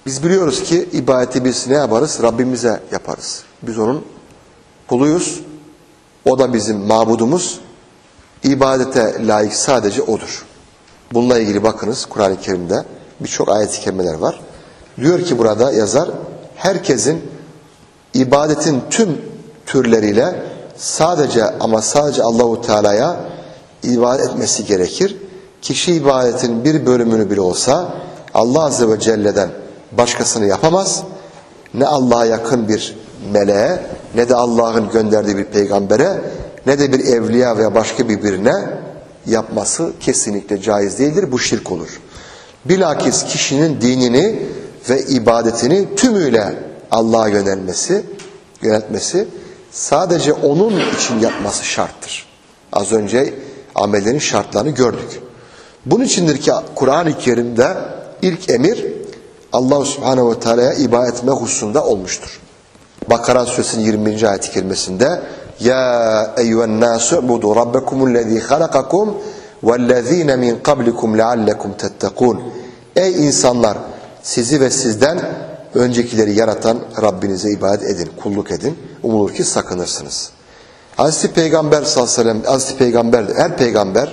Biz biliyoruz ki ibadeti biz ne yaparız? Rabbimize yaparız. Biz onun kuluyuz. O da bizim mabudumuz. İbadete layık sadece O'dur. Bununla ilgili bakınız Kur'an-ı Kerim'de birçok ayet-i kerimeler var. Diyor ki burada yazar, herkesin ibadetin tüm türleriyle sadece ama sadece Allahu Teala'ya ibadet etmesi gerekir. Kişi ibadetin bir bölümünü bile olsa Allah Azze ve Celle'den başkasını yapamaz. Ne Allah'a yakın bir meleğe, ne de Allah'ın gönderdiği bir peygambere, ne de bir evliya veya başka birine yapması kesinlikle caiz değildir. Bu şirk olur. Bilakis kişinin dinini ve ibadetini tümüyle Allah'a yöneltmesi sadece onun için yapması şarttır. Az önce amellerin şartlarını gördük. Bunun içindir ki Kur'an-ı Kerim'de ilk emir Allah Subhanahu ve Teala'ya ibadet etme hususunda olmuştur. Bakara Suresinin 20. ayet-i kerimesinde Ya eyyühen nâsü u'budu rabbekumullezî halakakum vellezîne min kablikum leallekum tettekûn. Ey insanlar, sizi ve sizden öncekileri yaratan Rabbinize ibadet edin, kulluk edin. Umulur ki sakınırsınız. Hazreti Peygamber sallallahu aleyhi ve sellem, Hazreti Peygamber, her peygamber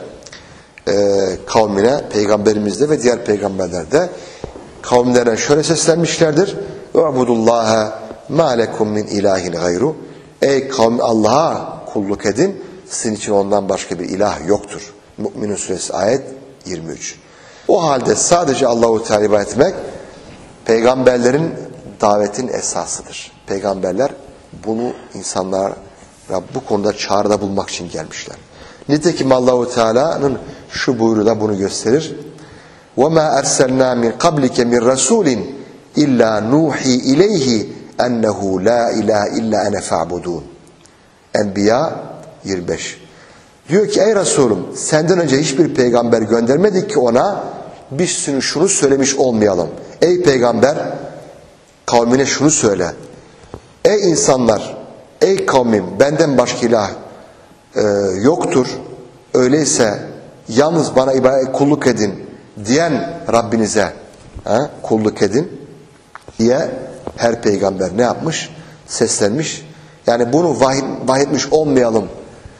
kavmine, peygamberimizde ve diğer peygamberlerde kavimlerine şöyle seslenmişlerdir. U'budullâhe mâ lekum min ilâhin gayru. Ey kavmi, Allah'a kulluk edin. Sizin için ondan başka bir ilah yoktur. Mü'minun suresi ayet 23. O halde sadece Allahu Teala ibadet etmek peygamberlerin davetin esasıdır. Peygamberler bunu insanlara bu konuda çağrıda bulmak için gelmişler. Nitekim Allahu Teala'nın şu buyruğu da bunu gösterir. وَمَا أَرْسَلْنَا مِنْ قَبْلِكَ مِنْ رَسُولٍ إِلَّا نُوحِي إِلَيْهِ اَنَّهُ لَا اِلَٰهَ اِلَّا اَنَ فَعْبُدُونَ. Enbiya 25. Diyor ki ey Resulüm, senden önce hiçbir peygamber göndermedik ki ona biz şunu söylemiş olmayalım. Ey peygamber, kavmine şunu söyle. Ey insanlar, ey kavmim, benden başka ilah yoktur. Öyleyse yalnız bana ibadet, kulluk edin diyen Rabbinize kulluk edin diye her peygamber ne yapmış? Seslenmiş. Yani bunu vahyetmiş olmayalım.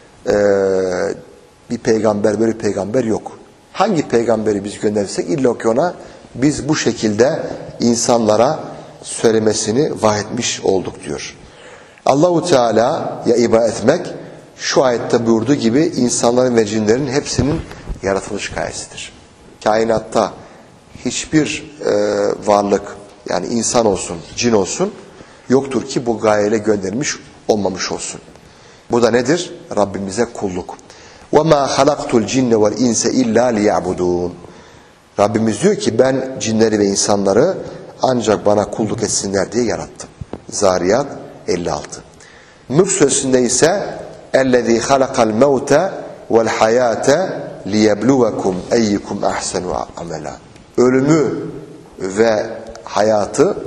Bir peygamber, böyle bir peygamber yok. Hangi peygamberi biz gönderirsek illa ki ona biz bu şekilde insanlara söylemesini vahyetmiş olduk diyor. Allahu Teala'ya ibadet etmek şu ayette buyurduğu gibi insanların ve cinlerin hepsinin yaratılış gayesidir. Kainatta hiçbir varlık, yani insan olsun, cin olsun yoktur ki bu gayeyle gönderilmiş olmamış olsun. Bu da nedir? Rabbimize kulluk. وَمَا خَلَقْتُ الْجِنَّ وَالْاِنْسَ اِلَّا لِيَعْبُدُونَ. Rabbimiz diyor ki ben cinleri ve insanları ancak bana kulluk etsinler diye yarattım. Zariyat 56. Mülk Suresi'nde ise اَلَّذ۪ي خَلَقَ الْمَوْتَ وَالْحَيَاةَ لِيَبْلُوَكُمْ اَيِّكُمْ اَحْسَنُ عَمَلًا. Ölümü ve hayatı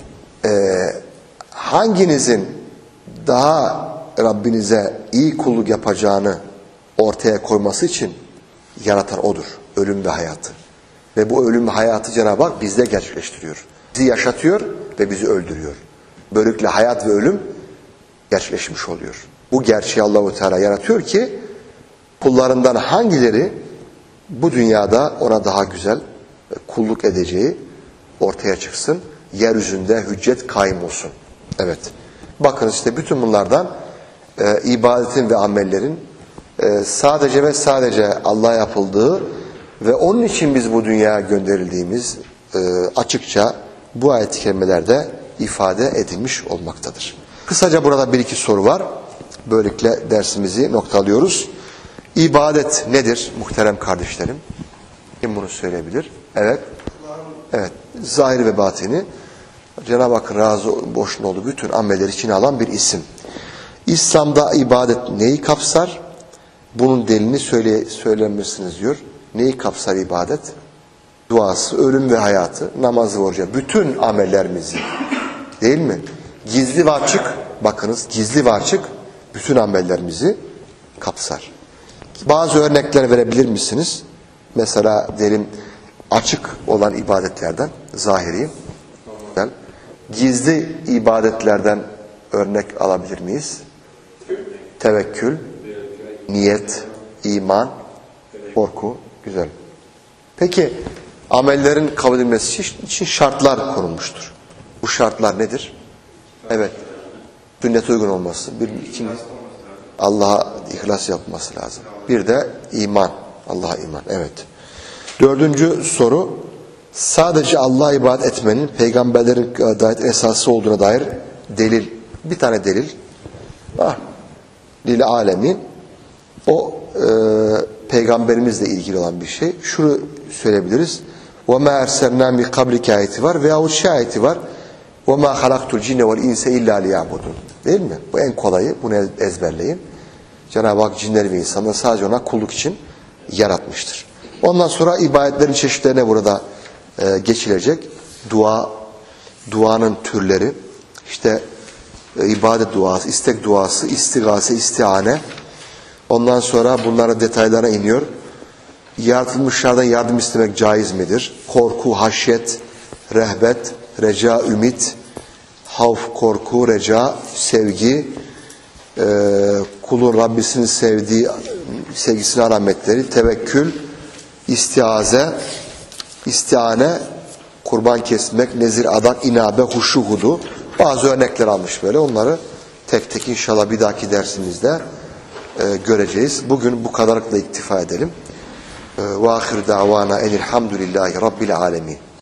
hanginizin daha Rabbinize iyi kulluk yapacağını ortaya koyması için yaratan O'dur. Ölüm ve hayatı. Ve bu ölüm ve hayatı Cenab-ı Hak bizde gerçekleştiriyor. Bizi yaşatıyor ve bizi öldürüyor. Böylelikle hayat ve ölüm gerçekleşmiş oluyor. Bu gerçeği Allah-u Teala yaratıyor ki kullarından hangileri bu dünyada ona daha güzel kulluk edeceği ortaya çıksın. Yeryüzünde hüccet kaim olsun. Evet. Bakın işte bütün bunlardan ibadetin ve amellerin sadece ve sadece Allah'a yapıldığı ve onun için biz bu dünyaya gönderildiğimiz açıkça bu ayet-i kerimelerde ifade edilmiş olmaktadır. Kısaca burada bir iki soru var. Böylelikle dersimizi noktalıyoruz. İbadet nedir muhterem kardeşlerim? Kim bunu söyleyebilir? Evet. Evet. Zahir ve batini Cenab-ı Hakk'ın razı boşuna olduğu bütün ameller içine alan bir isim. İslam'da ibadet neyi kapsar? Bunun delilini söylemişsiniz diyor. Neyi kapsar ibadet? Duası, ölüm ve hayatı, namazı, orucu, bütün amellerimizi. Değil mi? Gizli ve açık, bakınız gizli ve açık bütün amellerimizi kapsar. Bazı örnekler verebilir misiniz? Mesela diyelim açık olan ibadetlerden zahiri. Gizli ibadetlerden örnek alabilir miyiz? Tevekkül, niyet, iman, korku. Güzel. Peki amellerin kabul edilmesi için şartlar konulmuştur. Bu şartlar nedir? Evet. Sünnete uygun olması. Allah'a ihlas yapması lazım. Bir de iman. Allah'a iman. Evet. Dördüncü soru. Sadece Allah'a ibadet etmenin peygamberlerin dair esası olduğuna dair delil. Bir tane delil. Lil alemin. O peygamberimizle ilgili olan bir şey. Şunu söyleyebiliriz. وَمَا اَرْسَلْنَا مِنْ قَبْلِكَ ayeti var. Veyahut şey ayeti var. وَمَا خَلَقْتُ الْجِنَّ وَالْاِنْسَ اِلَّا لِيَعْبُدُونَ. Değil mi? Bu en kolayı. Bunu ezberleyin. Cenab-ı Hak cinleri ve insanları sadece ona kulluk için yaratmıştır. Ondan sonra ibadetlerin çeşitlerine burada geçilecek. Duanın türleri. İşte ibadet duası, istek duası, istigase, istihane. Ondan sonra bunların detaylarına iniyor. Yaratılmışlardan yardım istemek caiz midir? Korku, haşyet, rehbet, reca, ümit, havf, korku, reca, sevgi, kulun Rabbisinin sevgisine alametleri, tevekkül, istiaze, istihane, kurban kesmek, nezir, adak, inabe, huşu, hudu. Bazı örnekler almış böyle. Onları tek tek inşallah bir dahaki dersimizde göreceğiz. Bugün bu kadarlıkla iktifa edelim. Ve ahir davana enilhamdülillahi rabbil alemin.